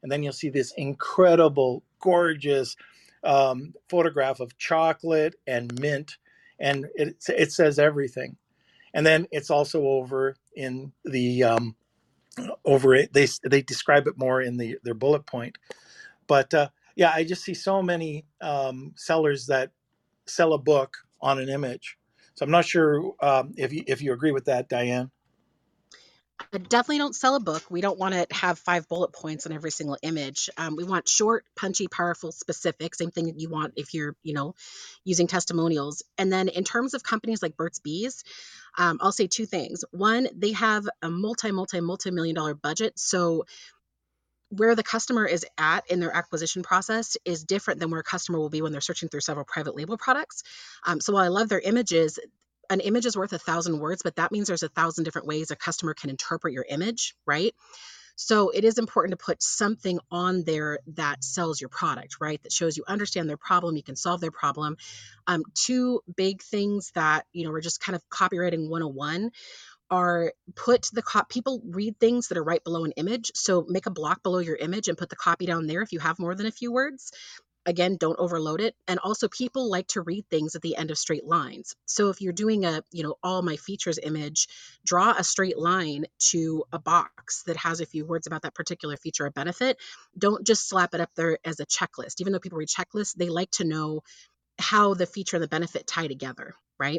and then you'll see this incredible, gorgeous photograph of chocolate and mint, and it says everything. And then it's also over in the over it. They describe it more in their bullet point. But yeah, I just see so many sellers that sell a book on an image. So I'm not sure if you agree with that, Diane. I definitely don't sell a book. We don't want to have 5 bullet points on every single image. We want short, punchy, powerful, specific. Same thing you want if you're, using testimonials. And then in terms of companies like Burt's Bees, I'll say 2 things. One, they have a multi-million dollar budget. So where the customer is at in their acquisition process is different than where a customer will be when they're searching through several private label products. So while I love their images, an image is worth 1,000 words, but that means there's 1,000 different ways a customer can interpret your image, right? So it is important to put something on there that sells your product, right? That shows you understand their problem, you can solve their problem. 2 big things that, we're just kind of copywriting 101 are people read things that are right below an image. So make a block below your image and put the copy down there if you have more than a few words. Again, don't overload it. And also people like to read things at the end of straight lines. So if you're doing a, all my features image, draw a straight line to a box that has a few words about that particular feature or benefit. Don't just slap it up there as a checklist. Even though people read checklists, they like to know how the feature and the benefit tie together, right?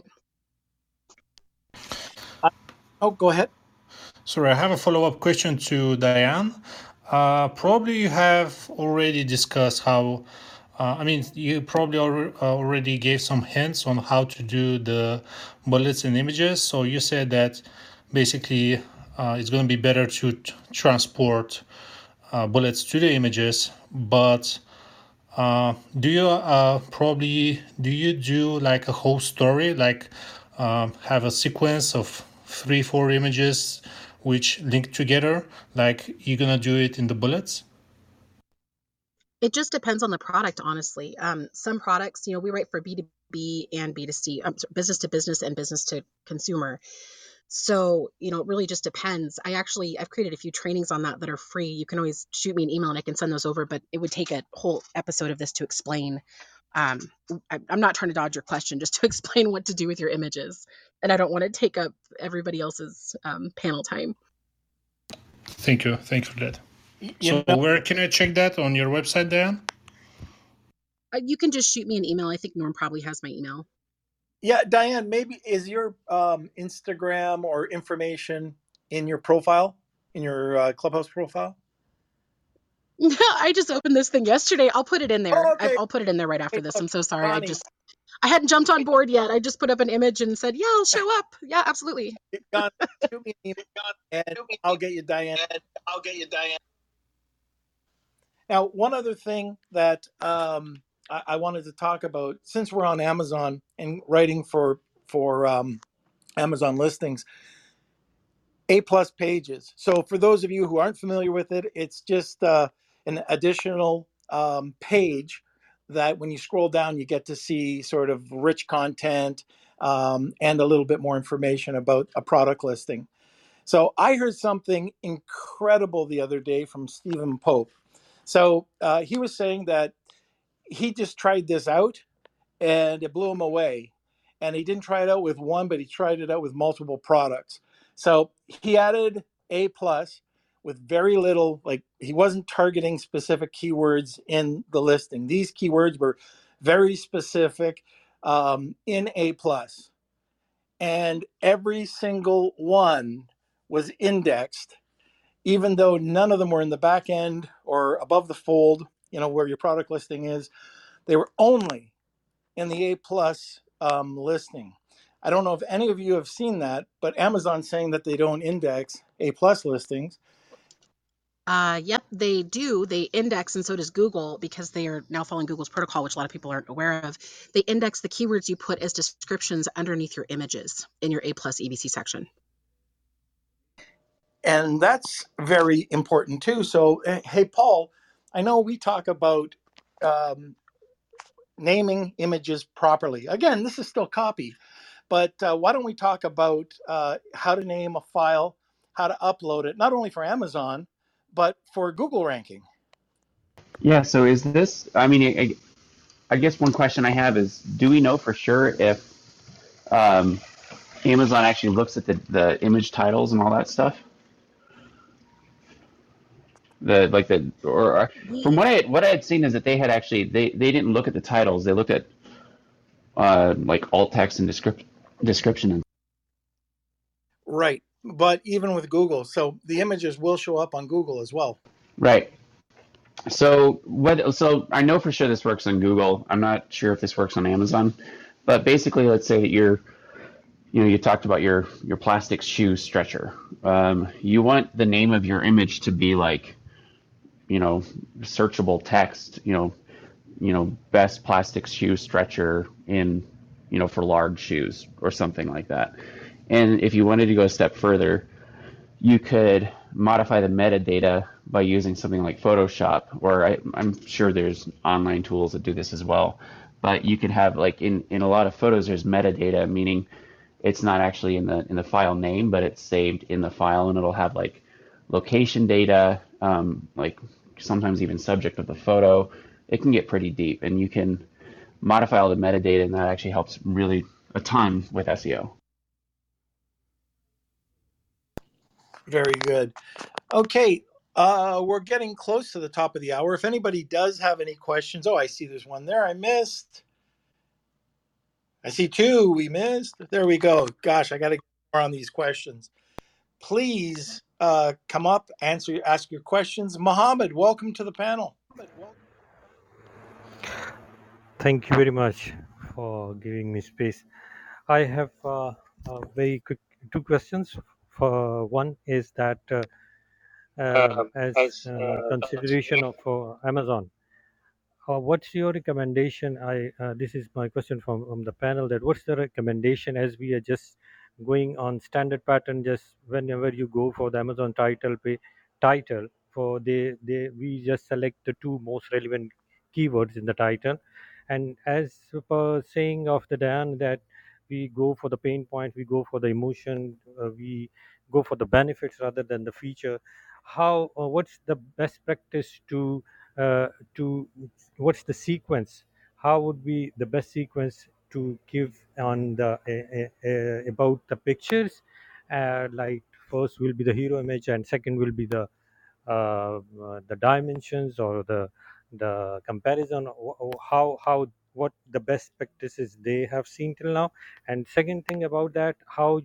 Oh, go ahead. Sorry, I have a follow-up question to Diane. Probably you have already discussed how, you probably already gave some hints on how to do the bullets and images. So you said that basically it's going to be better to transport bullets to the images, but do you do like a whole story, like have a sequence of 3-4 images which link together, like you're gonna do it in the bullets? It just depends on the product, honestly. Some products, we write for B2B and B2C, business to business and business to consumer. So, it really just depends. I've created a few trainings on that are free. You can always shoot me an email and I can send those over, but it would take a whole episode of this to explain. I'm not trying to dodge your question, just to explain what to do with your images. And I don't want to take up everybody else's panel time. Thank you for that. Where can I check that on your website, Dan? You can just shoot me an email. I think Norm probably has my email. Yeah, Diane, maybe is your Instagram or information in your profile, in your Clubhouse profile? I just opened this thing yesterday. I'll put it in there. Oh, okay. I'll put it in there right after this. I'm so sorry. Ronnie. I hadn't jumped on board yet. I just put up an image and said, yeah, I'll show up. Yeah, absolutely. Shoot me an email and I'll get you Diane. Now, one other thing that I wanted to talk about, since we're on Amazon and writing for Amazon listings, A+ pages. So for those of you who aren't familiar with it, it's just an additional page that when you scroll down, you get to see sort of rich content and a little bit more information about a product listing. So I heard something incredible the other day from Stephen Pope. So he was saying that he just tried this out and it blew him away. And he didn't try it out with one, but he tried it out with multiple products. So he added A+ with very little, like he wasn't targeting specific keywords in the listing. These keywords were very specific in A+. And every single one was indexed, even though none of them were in the back end or above the fold, where your product listing is. They were only in the A+ listing. I don't know if any of you have seen that, but Amazon's saying that they don't index A+ listings. Yep, they do. They index, and so does Google, because they are now following Google's protocol, which a lot of people aren't aware of. They index the keywords you put as descriptions underneath your images in your A+ EBC section. And that's very important too. So, hey, Paul, I know we talk about naming images properly. Again, this is still copy, but why don't we talk about how to name a file, how to upload it, not only for Amazon, but for Google ranking? Yeah. So is this? I mean, I guess one question I have is, do we know for sure if um, Amazon actually looks at the image titles and all that stuff? From We what I had seen is that they had actually they didn't look at the titles. They looked at like alt text and description and Right. But even with Google, so the images will show up on Google as well. right. So what? So I know for sure this works on Google. I'm not sure if this works on Amazon, but basically, let's say you talked about your plastic shoe stretcher. You want the name of your image to be like searchable text. Best plastic shoe stretcher in for large shoes or something like that. And if you wanted to go a step further, you could modify the metadata by using something like Photoshop, or I'm sure there's online tools that do this as well. But you could have like in a lot of photos, there's metadata, meaning it's not actually in the file name, but it's saved in the file, and it'll have like location data, like sometimes even subject of the photo. It can get pretty deep, and you can modify all the metadata, and that actually helps really a ton with SEO. Very good. Okay. We're getting close to the top of the hour. If anybody does have any questions, I see there's one there I missed. I see two we missed. There we go. Gosh, I got to get more on these questions. Please come up, ask your questions. Mohammed, welcome to the panel. Thank you very much for giving me space. I have very quick two questions. One is that as consideration of Amazon, what's your recommendation? This is my question from the panel. That what's the recommendation as we are just going on standard pattern? Just whenever you go for the Amazon title for we just select the two most relevant keywords in the title, and as per saying of the Dan that we go for the pain point, we go for the emotion, we go for the benefits rather than the feature. How what's the best practice to what's the sequence? How would be the best sequence to give on the about the pictures? Like first will be the hero image, and second will be the dimensions or the comparison. How what the best practices they have seen till now, and second thing about that, how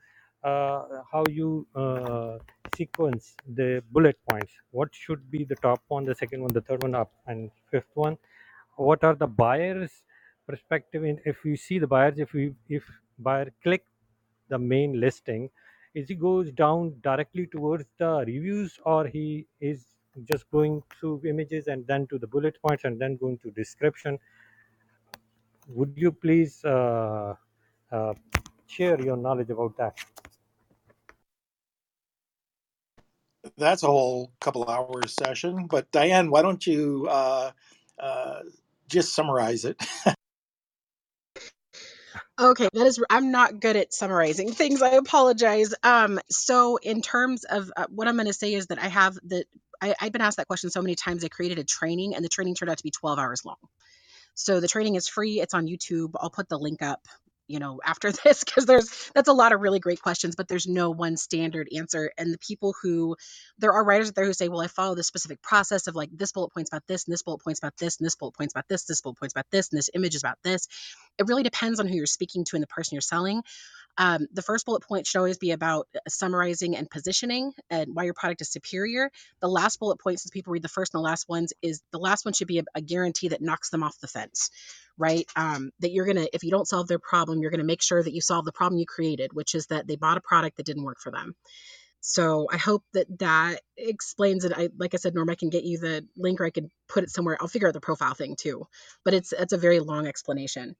you sequence the bullet points. What should be the top one, the second one, the third one up, and fifth one? What are the buyers' perspective? If you see the buyers, if buyer click the main listing, is he goes down directly towards the reviews, or he is just going through images and then to the bullet points and then going to description? Would you please uh, share your knowledge about that? That's a whole couple hours session. But Diane, why don't you just summarize it? Okay, I'm not good at summarizing things. I apologize. So in terms of what I'm going to say is that I've been asked that question so many times. I created a training, and the training turned out to be 12 hours long. So the training is free. It's on YouTube. I'll put the link up, after this, because that's a lot of really great questions, but there's no one standard answer. And there are writers out there who say, well, I follow this specific process of like this bullet points about this, and this bullet points about this, and this bullet points about this bullet points about this, and this image is about this. It really depends on who you're speaking to and the person you're selling. The first bullet point should always be about summarizing and positioning and why your product is superior. The last bullet point, since people read the first and the last ones, is the last one should be a guarantee that knocks them off the fence, right? That if you don't solve their problem, you're going to make sure that you solve the problem you created, which is that they bought a product that didn't work for them. So I hope that explains it. Like I said, Norm, I can get you the link, or I could put it somewhere. I'll figure out the profile thing too, but it's a very long explanation.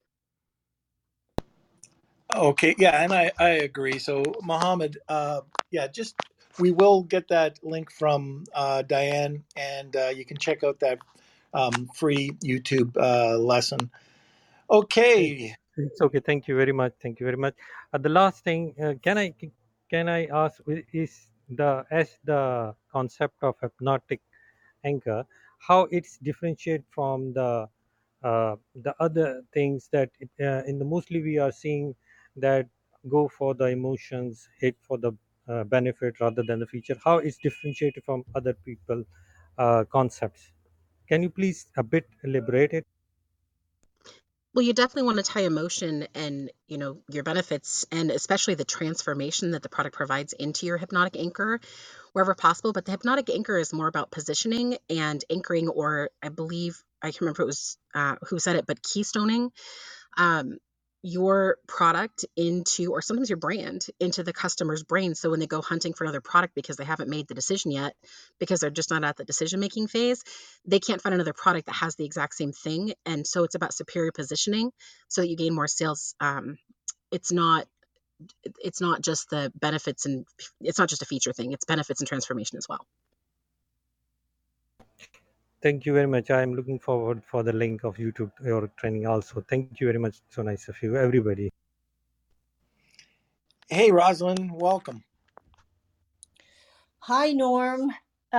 Okay, yeah, and I agree. So Mohammed, we will get that link from Diane, and you can check out that free YouTube lesson. Okay. It's okay. Thank you very much. Thank you very much. The last thing, can I ask, is the concept of hypnotic Anchor, how it's differentiate from the other things that in the mostly we are seeing that go for the emotions, hit for the benefit rather than the feature. How it's differentiated from other people concepts? Can you please a bit elaborate it? Well, you definitely want to tie emotion and, your benefits and especially the transformation that the product provides into your hypnotic anchor wherever possible. But the hypnotic anchor is more about positioning and anchoring, or I believe, I can't remember if it was who said it, but keystoning um, your product into, or sometimes your brand into the customer's brain. So when they go hunting for another product because they haven't made the decision yet, because they're just not at the decision making phase, they can't find another product that has the exact same thing. And so it's about superior positioning so that you gain more sales. It's not it's not just the benefits, and it's not just a feature thing, it's benefits and transformation as well. Thank you very much. I am looking forward for the link of YouTube your training also. Thank you very much. So nice of you, everybody. Hey, Rosalind, welcome. Hi, Norm.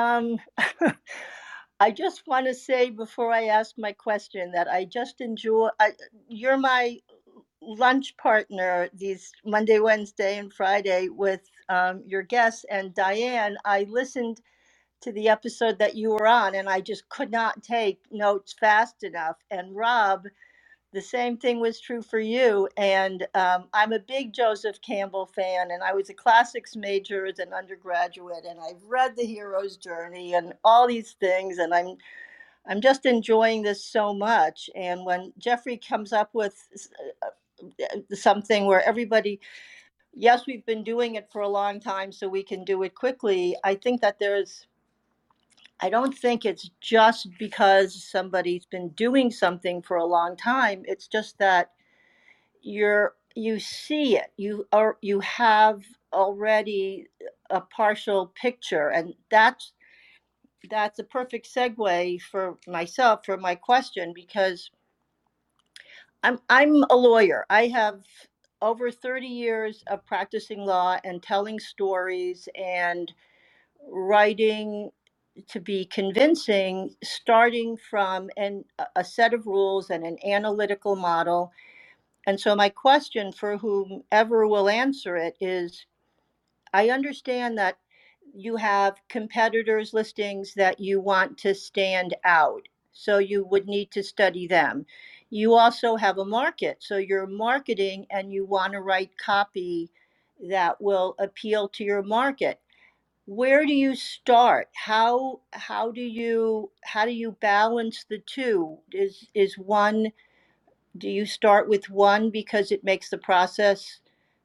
I just want to say before I ask my question that I just enjoy. You're my lunch partner these Monday, Wednesday, and Friday with your guests. And Diane, I listened to the episode that you were on, and I just could not take notes fast enough. And Rob, the same thing was true for you. And I'm a big Joseph Campbell fan, and I was a classics major as an undergraduate, and I've read The Hero's Journey and all these things, and I'm just enjoying this so much. And when Jeffrey comes up with something where everybody, yes, we've been doing it for a long time, so we can do it quickly. I think that I don't think it's just because somebody's been doing something for a long time. It's just that you see it. You have already a partial picture, and that's a perfect segue for myself for my question, because I'm a lawyer. I have over 30 years of practicing law and telling stories and writing to be convincing, starting from a set of rules and an analytical model. And so my question for whomever will answer it is, I understand that you have competitors' listings that you want to stand out, so you would need to study them. You also have a market, so you're marketing and you want to write copy that will appeal to your market. Where do you start? How do you balance the two? Is one, do you start with one because it makes the process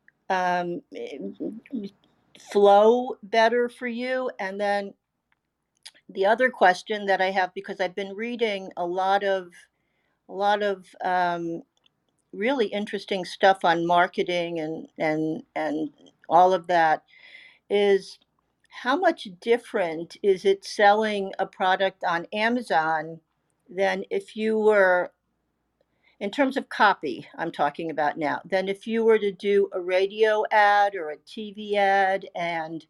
flow better for you? And then the other question that I have, because I've been reading a lot of really interesting stuff on marketing and all of that, is how much different is it selling a product on Amazon than if you were, in terms of copy, I'm talking about now, than if you were to do a radio ad or a TV ad? And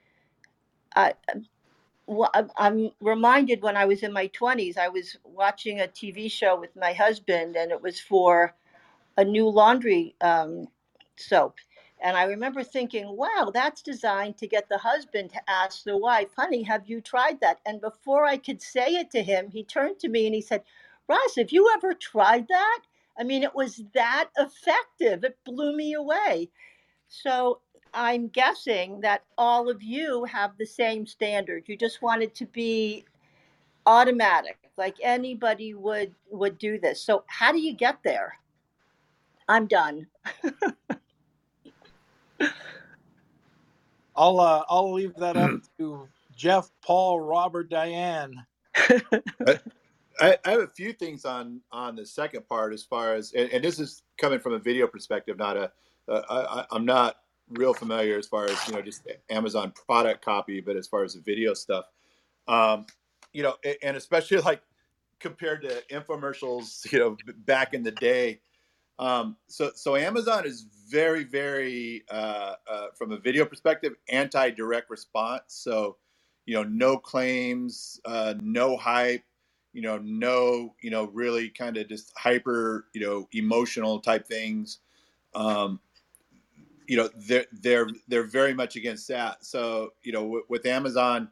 I'm reminded when I was in my 20s, I was watching a TV show with my husband, and it was for a new laundry soap. And I remember thinking, wow, that's designed to get the husband to ask the wife, honey, have you tried that? And before I could say it to him, he turned to me and he said, Ross, have you ever tried that? I mean, it was that effective. It blew me away. So I'm guessing that all of you have the same standard. You just want it to be automatic, like anybody would do this. So how do you get there? I'm done. I'll leave that up to Jeff, Paul, Robert, Diane. I have a few things on the second part, as far as, and this is coming from a video perspective, not I'm not real familiar as far as, just Amazon product copy, but as far as the video stuff, and especially like compared to infomercials, back in the day. So Amazon is very, very, from a video perspective, anti-direct response. So, no claims, no hype, no, really kind of just hyper, emotional type things. They're very much against that. So, with Amazon,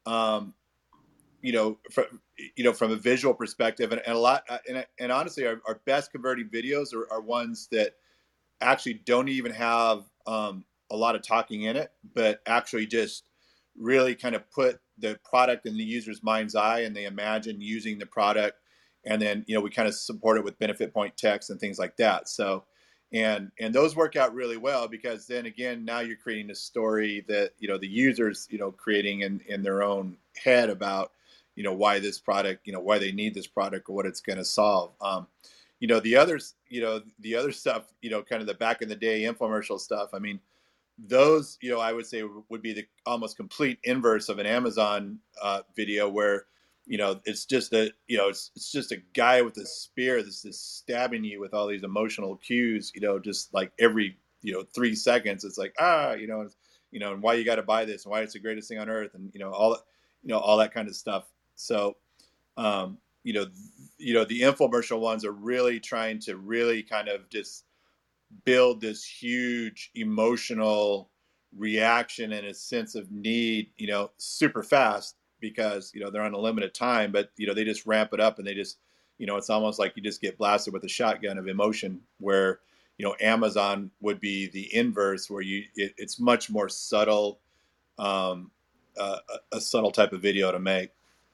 from a visual perspective, and a lot, and honestly, our best converting videos are ones that actually don't even have a lot of talking in it, but actually just really kind of put the product in the user's mind's eye, and they imagine using the product, and then we kind of support it with benefit point text and things like that. So, and those work out really well, because then again, now you're creating a story that the users creating in their own head about why this product, why they need this product or what it's going to solve. The others, the other stuff, kind of the back in the day infomercial stuff. I mean, those, I would say would be the almost complete inverse of an Amazon video, where, it's just it's just a guy with a spear that's just stabbing you with all these emotional cues, just like every, 3 seconds. It's like, and why you got to buy this, and why it's the greatest thing on earth, and, all that kind of stuff. So, the infomercial ones are really trying to really kind of just build this huge emotional reaction and a sense of need, super fast, because, they're on a limited time, but, they just ramp it up, and they just, it's almost like you just get blasted with a shotgun of emotion, where, Amazon would be the inverse, where it's much more subtle, a subtle type of video to make.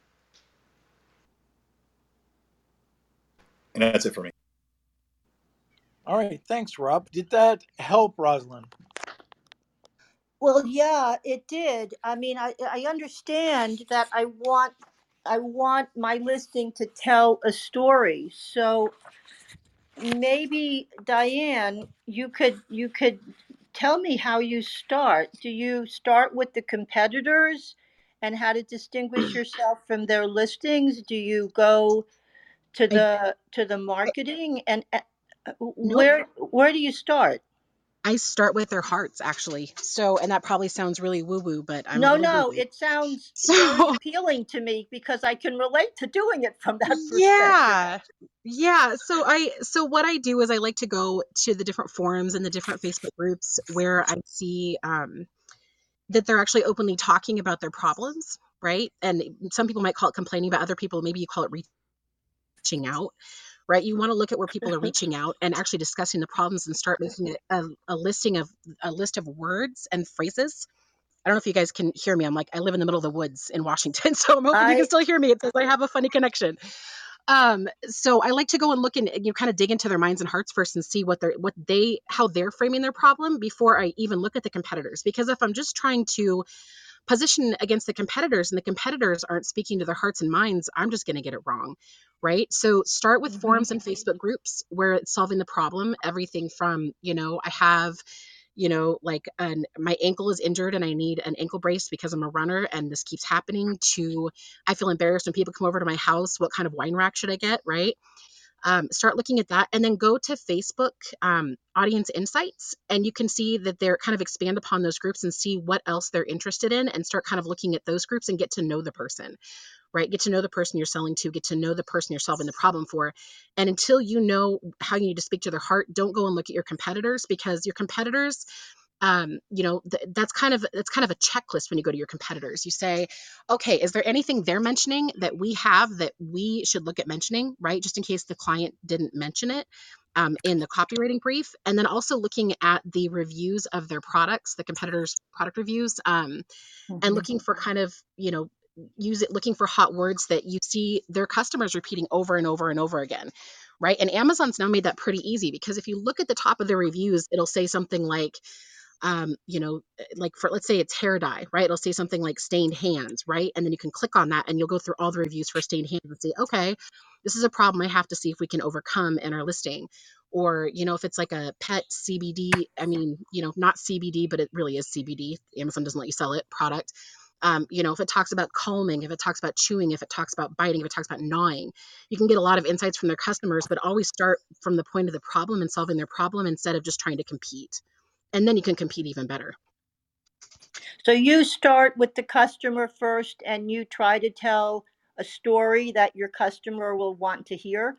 And that's it for me. All right. Thanks, Rob. Did that help, Rosalind? Well, yeah, it did. I mean, I understand that I want my listing to tell a story. So maybe, Diane, you could tell me how you start. Do you start with the competitors and how to distinguish yourself from their listings? Do you go to the marketing, and Nope. where do you start? I start with their hearts, actually. So, and that probably sounds really woo-woo, but I'm a No, little no, woo-woo. it sounds So, very appealing to me, because I can relate to doing it from that perspective. yeah. So what I do is I like to go to the different forums and the different Facebook groups where I see that they're actually openly talking about their problems, right? And some people might call it complaining, but other people, maybe you call it reaching out. Right, you want to look at where people are reaching out and actually discussing the problems, and start making a list of words and phrases. I don't know if you guys can hear me. I live in the middle of the woods in Washington, so I'm hoping you can still hear me. It says I have a funny connection. So I like to go and look and kind of dig into their minds and hearts first, and see how they're framing their problem before I even look at the competitors. Because if I'm just trying to position against the competitors, and the competitors aren't speaking to their hearts and minds, I'm just going to get it wrong. Right. So start with forums and Facebook groups where it's solving the problem. Everything from, I have, like my ankle is injured and I need an ankle brace because I'm a runner and this keeps happening, to I feel embarrassed when people come over to my house. What kind of wine rack should I get? Right. Start looking at that, and then go to Facebook audience insights, and you can see that they're kind of expand upon those groups and see what else they're interested in, and start kind of looking at those groups and get to know the person, right? Get to know the person you're selling to, get to know the person you're solving the problem for. And until you know how you need to speak to their heart, don't go and look at your competitors, because your competitors, that's kind of a checklist. When you go to your competitors, you say, okay, is there anything they're mentioning that we have that we should look at mentioning, right? Just in case the client didn't mention it in the copywriting brief. And then also looking at the reviews of their products, the competitors' product reviews, and looking for kind of, looking for hot words that you see their customers repeating over and over and over again, right? And Amazon's now made that pretty easy, because if you look at the top of the reviews, it'll say something like, like for, let's say it's hair dye, right? It'll say something like stained hands, right? And then you can click on that and you'll go through all the reviews for stained hands and say, okay, this is a problem I have to see if we can overcome in our listing. Or, if it's like a pet CBD, not CBD, but it really is CBD. Amazon doesn't let you sell it, product. If it talks about calming, if it talks about chewing, if it talks about biting, if it talks about gnawing, you can get a lot of insights from their customers, but always start from the point of the problem and solving their problem instead of just trying to compete. And then you can compete even better. So you start with the customer first and you try to tell a story that your customer will want to hear?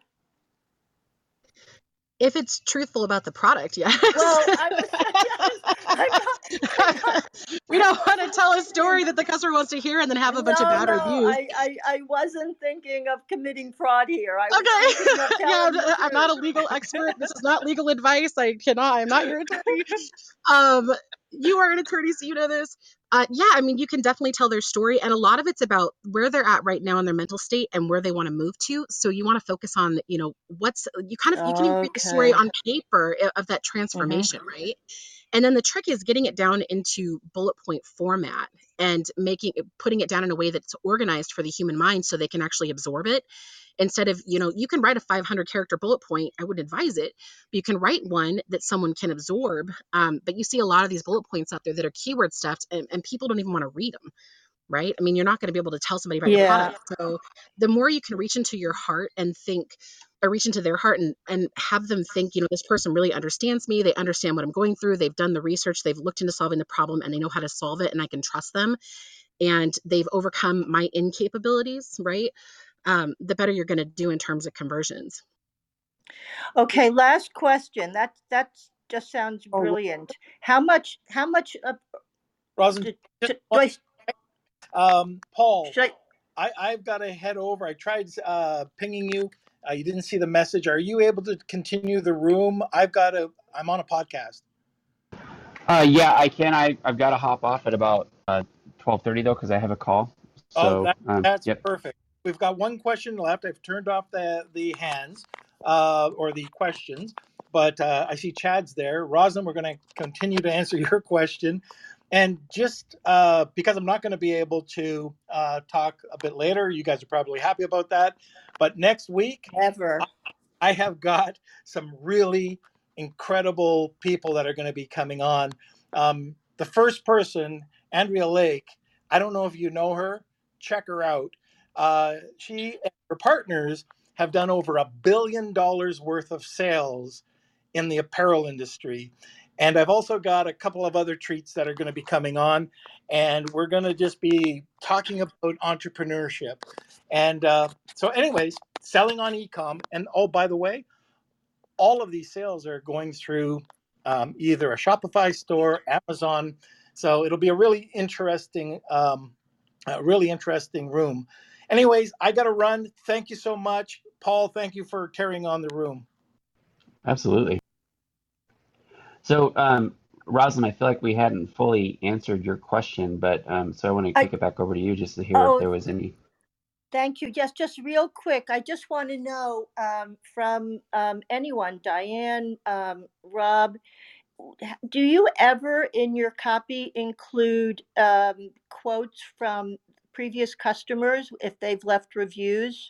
If it's truthful about the product, yes. Well, I'm not, We don't want to tell a story that the customer wants to hear and then have a bunch of bad reviews. I wasn't thinking of committing fraud here. I was Okay. thinking of Yeah, telling the I'm not a truth. legal expert. This is not legal advice. I'm not your attorney. You are an attorney, so you know this. Yeah, I mean, you can definitely tell their story, and a lot of it's about where they're at right now in their mental state and where they want to move to. So you want to focus on, you can even create the story Okay. on paper of that transformation, right? And then the trick is getting it down into bullet point format and putting it down in a way that's organized for the human mind so they can actually absorb it. Instead of, you can write a 500 character bullet point. I wouldn't advise it, but you can write one that someone can absorb. But you see a lot of these bullet points out there that are keyword stuffed, and people don't even want to read them, right? I mean, you're not going to be able to tell somebody about your Yeah. product. So the more you can reach into your heart and think, or reach into their heart and have them think, this person really understands me. They understand what I'm going through. They've done the research. They've looked into solving the problem and they know how to solve it, and I can trust them. And they've overcome my incapabilities, right? The better you're going to do in terms of conversions. Okay, last question. That just sounds Oh, brilliant. How much Rosin, do I, Paul, should I've got to head over. I tried pinging you. You didn't see the message. Are you able to continue the room? I'm on a podcast. Yeah, I can. I've got to hop off at about 12:30 though, because I have a call. So That's yep. perfect. We've got one question left. I've turned off the hands or the questions, but I see Chad's there. Rosin, we're going to continue to answer your question. And just because I'm not going to be able to talk a bit later, you guys are probably happy about that. But next week, ever. I have got some really incredible people that are going to be coming on. The first person, Andrea Lake, I don't know if you know her. Check her out. She and her partners have done over $1 billion worth of sales in the apparel industry. And I've also got a couple of other treats that are going to be coming on. And we're going to just be talking about entrepreneurship. And so anyways, selling on e-com. And oh, by the way, all of these sales are going through either a Shopify store, Amazon. So it'll be a really interesting room. Anyways, I got to run. Thank you so much. Paul, thank you for carrying on the room. Absolutely. So, Roslyn, I feel like we hadn't fully answered your question, but so I want to kick it back over to you just to hear if there was any. Thank you. Yes, just real quick. I just want to know from anyone, Diane, Rob, do you ever in your copy include quotes from previous customers if they've left reviews?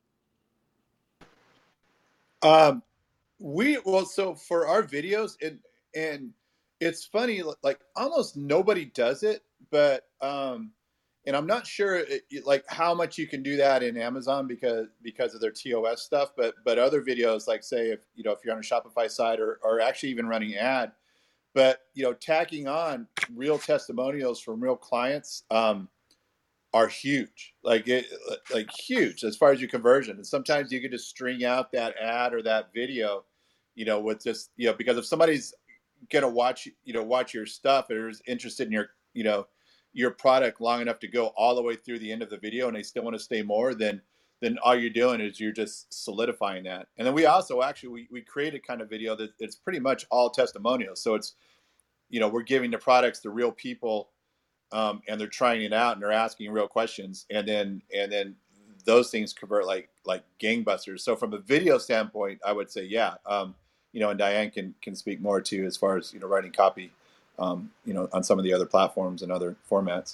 So for our videos, and it's funny, like almost nobody does it, but and I'm not sure like how much you can do that in Amazon because of their TOS stuff, but other videos, like say if you're on a Shopify site or actually even running ad, but tacking on real testimonials from real clients are huge, like huge as far as your conversion. And sometimes you can just string out that ad or that video, with just because if somebody's gonna watch your stuff or is interested in your product long enough to go all the way through the end of the video and they still want to stay more, then all you're doing is you're just solidifying that. And then we also actually we created kind of video that it's pretty much all testimonials. So it's we're giving the products to real people, and they're trying it out and they're asking real questions, and then those things convert like gangbusters. So from a video standpoint, I would say yeah, and Diane can speak more too as far as writing copy, on some of the other platforms and other formats.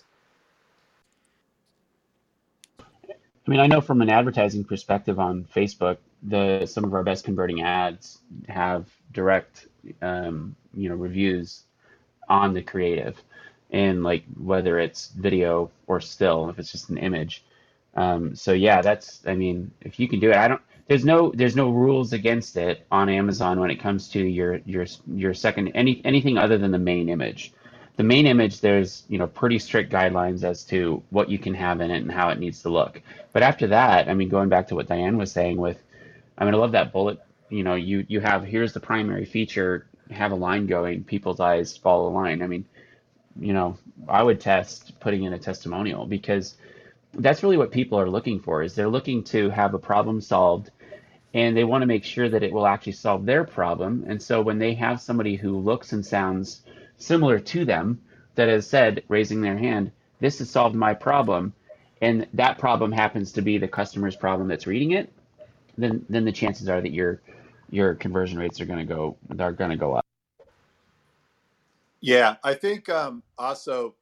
I mean, I know from an advertising perspective on Facebook, some of our best converting ads have direct, reviews on the creative, and like whether it's video or still, if it's just an image. So yeah, if you can do it, there's no rules against it on Amazon when it comes to your second anything other than the main image. the main image, there's, pretty strict guidelines as to what you can have in it and how it needs to look. But after that, I mean, going back to what Diane was saying I love that bullet. You have, here's the primary feature, have a line going, people's eyes follow the line. I mean, I would test putting in a testimonial, because that's really what people are looking for, is they're looking to have a problem solved, and they want to make sure that it will actually solve their problem. And so when they have somebody who looks and sounds similar to them that has said, raising their hand, this has solved my problem, and that problem happens to be the customer's problem that's reading it, then the chances are that your conversion rates are going to go up. Yeah, I think also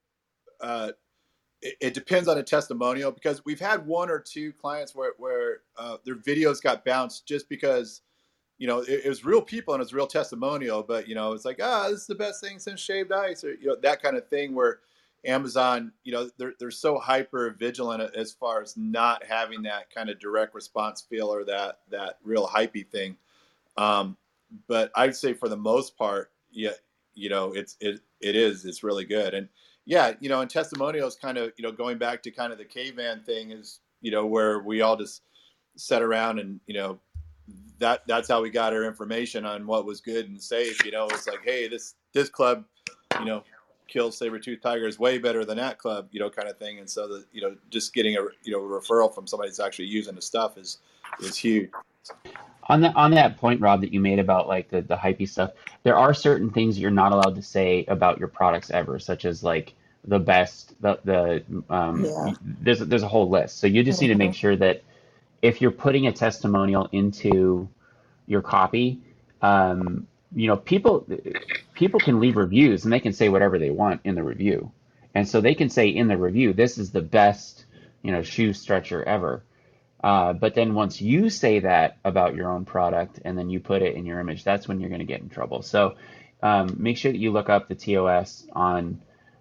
it depends on a testimonial, because we've had one or two clients where their videos got bounced just because, it was real people and it was real testimonial, but, it's like, this is the best thing since shaved ice, or, that kind of thing, where Amazon, they're so hyper vigilant as far as not having that kind of direct response feel, or that real hypey thing. But I'd say for the most part, yeah, it's really good. And yeah, and testimonials kind of, going back to kind of the caveman thing is, where we all just sat around and, that's how we got our information on what was good and safe. It's like, hey, this club, kills saber-toothed tigers way better than that club, kind of thing. And so the, just getting a referral from somebody that's actually using the stuff is huge. On that point, Rob, that you made about like the hypey stuff, there are certain things you're not allowed to say about your products ever, such as like the best, there's a whole list. So you just need to make sure that if you're putting a testimonial into your copy, people can leave reviews and they can say whatever they want in the review. And so they can say in the review, this is the best, shoe stretcher ever. But then once you say that about your own product and then you put it in your image, that's when you're going to get in trouble. So make sure that you look up the TOS on,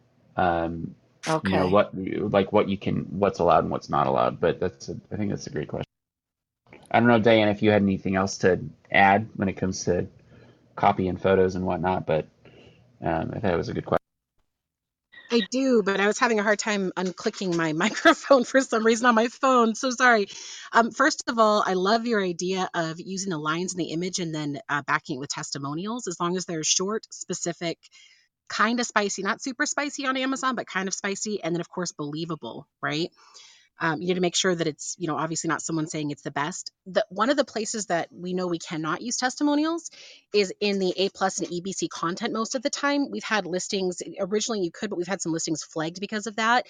Okay. what's allowed and what's not allowed. But I think that's a great question. I don't know, Diane, if you had anything else to add when it comes to copy and photos and whatnot, but I thought it was a good question. I do, but I was having a hard time unclicking my microphone for some reason on my phone. So sorry. First of all, I love your idea of using the lines in the image and then backing it with testimonials, as long as they're short, specific, kind of spicy, not super spicy on Amazon, but kind of spicy. And then, of course, believable, right? You need to make sure that it's, obviously not someone saying it's the best. One of the places that we know we cannot use testimonials is in the A+ and EBC content most of the time. We've had listings, originally you could, but we've had some listings flagged because of that.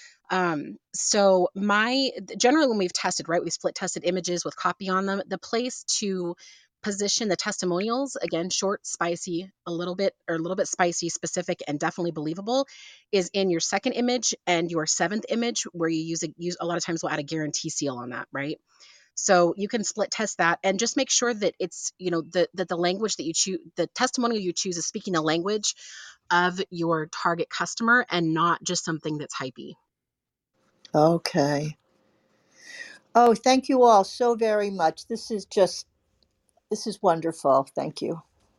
So generally when we've tested, right, we've split tested images with copy on them. The place to position the testimonials, again, short, spicy, a little bit spicy, specific, and definitely believable, is in your second image and your seventh image, where you use a lot of times we'll add a guarantee seal on that, right? So you can split test that and just make sure that it's, that the language that you choose, the testimonial you choose is speaking the language of your target customer and not just something that's hypey. Okay. Oh, thank you all so very much. This is wonderful. Thank you.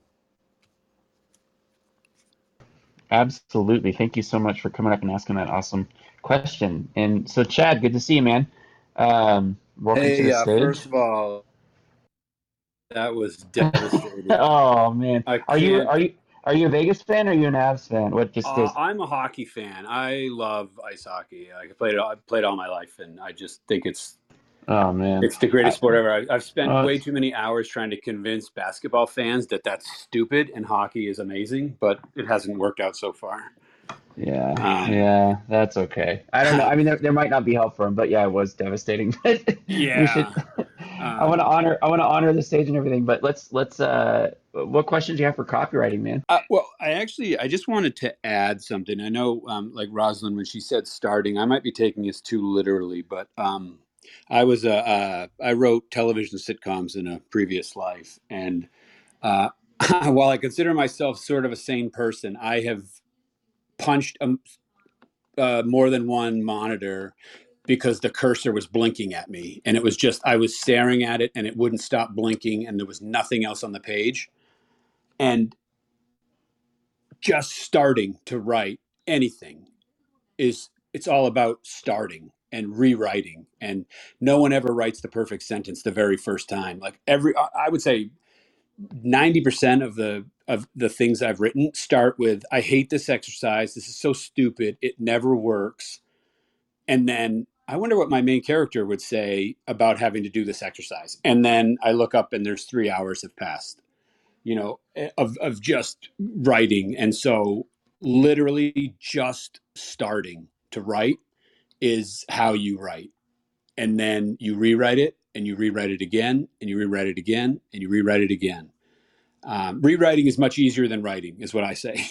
Absolutely. Thank you so much for coming up and asking that awesome question. And so, Chad, good to see you, man. Welcome to the stage. First of all, that was devastating. Oh man, are you a Vegas fan or are you an Avs fan? What just is? I'm a hockey fan. I love ice hockey. I played all my life, and I just think it's the greatest sport ever. I've spent way too many hours trying to convince basketball fans that that's stupid and hockey is amazing, but it hasn't worked out so far. Yeah, that's okay. I don't know. I mean, there might not be help for him, but yeah, it was devastating. Yeah, I want to honor the stage and everything, but let's. What questions do you have for copywriting, man? Well, I just wanted to add something. I know, like Rosalind, when she said starting, I might be taking this too literally, but I wrote television sitcoms in a previous life, and while I consider myself sort of a sane person, I have punched more than one monitor because the cursor was blinking at me, and it was just, I was staring at it and it wouldn't stop blinking and there was nothing else on the page. And just starting to write anything it's all about starting and rewriting, and no one ever writes the perfect sentence the very first time. Like I would say 90% of the things I've written start with, I hate this exercise, this is so stupid, it never works. And then I wonder what my main character would say about having to do this exercise. And then I look up and there's 3 hours have passed, of just writing. And so literally just starting to write is how you write. And then you rewrite it and you rewrite it again and you rewrite it again and you rewrite it again. Rewriting is much easier than writing, is what I say.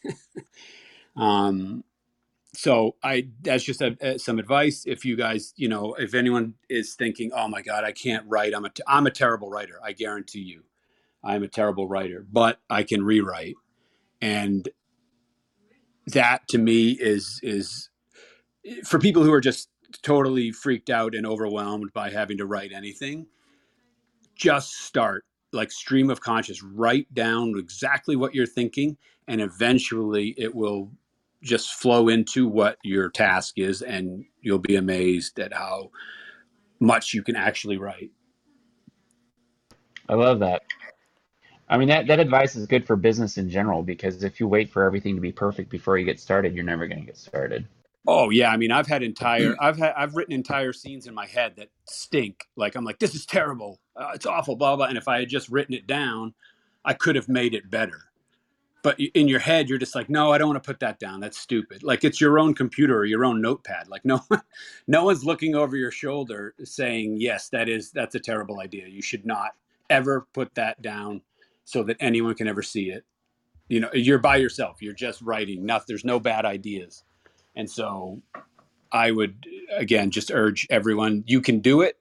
So that's just some advice. If you guys, if anyone is thinking, oh my God, I can't write. I'm a terrible writer. I guarantee you, I'm a terrible writer, but I can rewrite. And that to me is for people who are just totally freaked out and overwhelmed by having to write anything, just start, like stream of conscious, write down exactly what you're thinking, and eventually it will just flow into what your task is, and you'll be amazed at how much you can actually write. I love that. I mean, that advice is good for business in general, because if you wait for everything to be perfect before you get started, you're never going to get started. Oh yeah, I mean, I've written entire scenes in my head that stink. Like I'm like, this is terrible, it's awful, blah blah. And if I had just written it down, I could have made it better. But in your head, you're just like, no, I don't want to put that down. That's stupid. Like it's your own computer or your own notepad. Like no one's looking over your shoulder saying, yes, that's a terrible idea. You should not ever put that down so that anyone can ever see it. You're by yourself. You're just writing. There's no bad ideas. And so I would, again, just urge everyone, you can do it.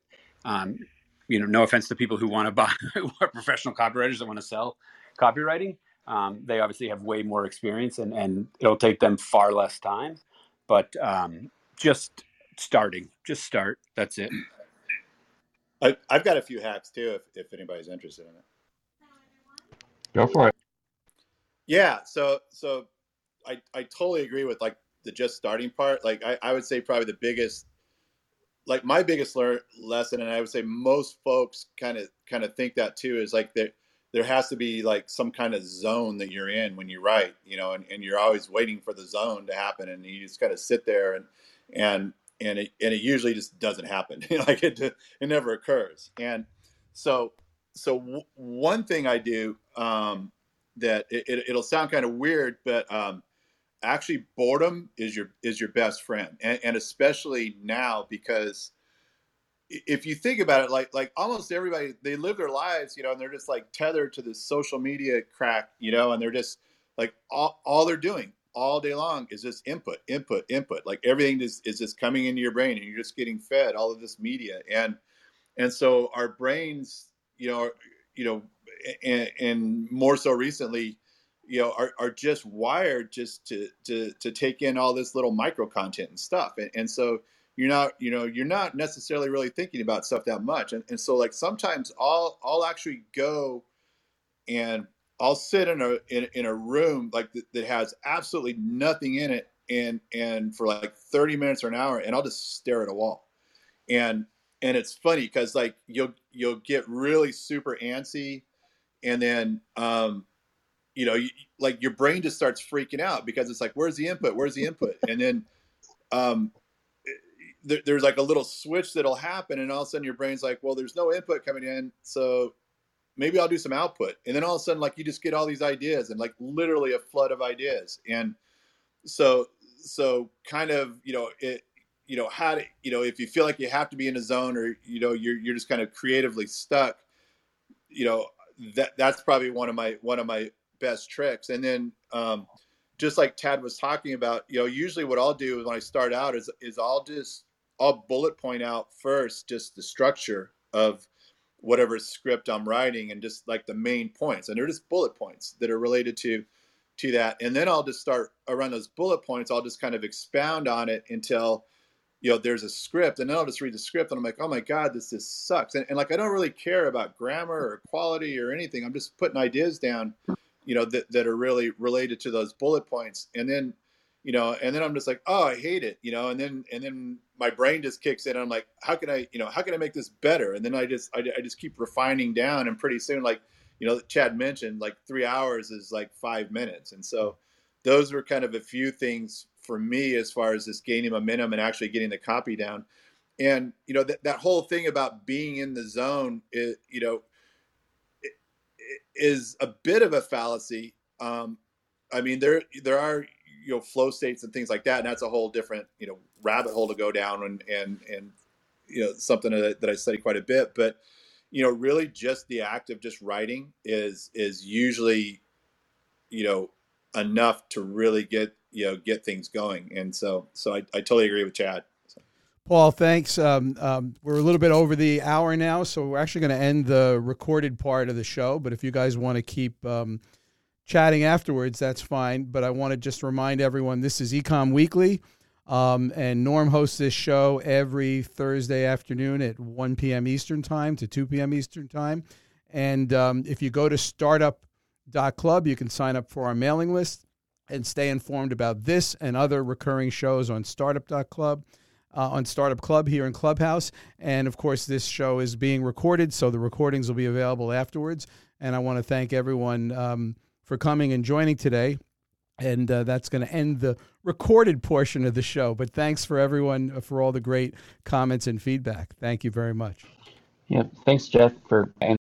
No offense to people who want to buy professional copywriters that want to sell copywriting. They obviously have way more experience and it'll take them far less time. But just start. That's it. I've got a few hacks too, if anybody's interested in it. Go for it. Yeah. So I totally agree with like the just starting part. Like I would say probably the biggest, like my biggest lesson, and I would say most folks kind of think that too, is like there has to be like some kind of zone that you're in when you write, and you're always waiting for the zone to happen, and you just kind of sit there and it usually just doesn't happen. Like it never occurs. And so one thing I do that it'll sound kind of weird, but actually boredom is your best friend, and especially now, because if you think about it, like almost everybody, they live their lives, and they're just like tethered to this social media crack, and they're just like all they're doing all day long is just input. Like everything is just coming into your brain, and you're just getting fed all of this media, and so our brains, and more so recently, are just wired just to take in all this little micro content and stuff, and so you're not necessarily really thinking about stuff that much, and so like sometimes I'll actually go and I'll sit in a room like that has absolutely nothing in it, and for like 30 minutes or an hour, and I'll just stare at a wall, and it's funny because like you'll get really super antsy, and then like your brain just starts freaking out because it's like, where's the input? And then there's like a little switch that'll happen, and all of a sudden your brain's like, well, there's no input coming in, so maybe I'll do some output. And then all of a sudden, like, you just get all these ideas, and like literally a flood of ideas. And so kind of, how to, if you feel like you have to be in a zone, or, you're just kind of creatively stuck, that's probably one of my best tricks. And then, just like Tad was talking about, usually what I'll do is when I start out is I'll bullet point out first, just the structure of whatever script I'm writing, and just like the main points, and they're just bullet points that are related to that. And then I'll just start around those bullet points. I'll just kind of expound on it until, there's a script, and then I'll just read the script, and I'm like, oh my God, this sucks. And like, I don't really care about grammar or quality or anything. I'm just putting ideas down. that are really related to those bullet points. And then, and then I'm just like, oh, I hate it, and then my brain just kicks in. And I'm like, how can I make this better? And then I just keep refining down, and pretty soon, like, Chad mentioned, like 3 hours is like 5 minutes. And so those were kind of a few things for me as far as just gaining momentum and actually getting the copy down. And, that whole thing about being in the zone is a bit of a fallacy. I mean, there are, flow states and things like that. And that's a whole different, rabbit hole to go down, and something that I study quite a bit. But, really just the act of just writing is usually, enough to really get things going. And so I totally agree with Chad. Paul, thanks. We're a little bit over the hour now, so we're actually going to end the recorded part of the show. But if you guys want to keep chatting afterwards, that's fine. But I want to just remind everyone, this is Ecom Weekly, and Norm hosts this show every Thursday afternoon at 1 p.m. Eastern Time to 2 p.m. Eastern Time. And if you go to startup.club, you can sign up for our mailing list and stay informed about this and other recurring shows on startup.club. On Startup Club here in Clubhouse. And, of course, this show is being recorded, so the recordings will be available afterwards. And I want to thank everyone for coming and joining today. And that's going to end the recorded portion of the show. But thanks for everyone for all the great comments and feedback. Thank you very much. Yeah, thanks, Jeff, for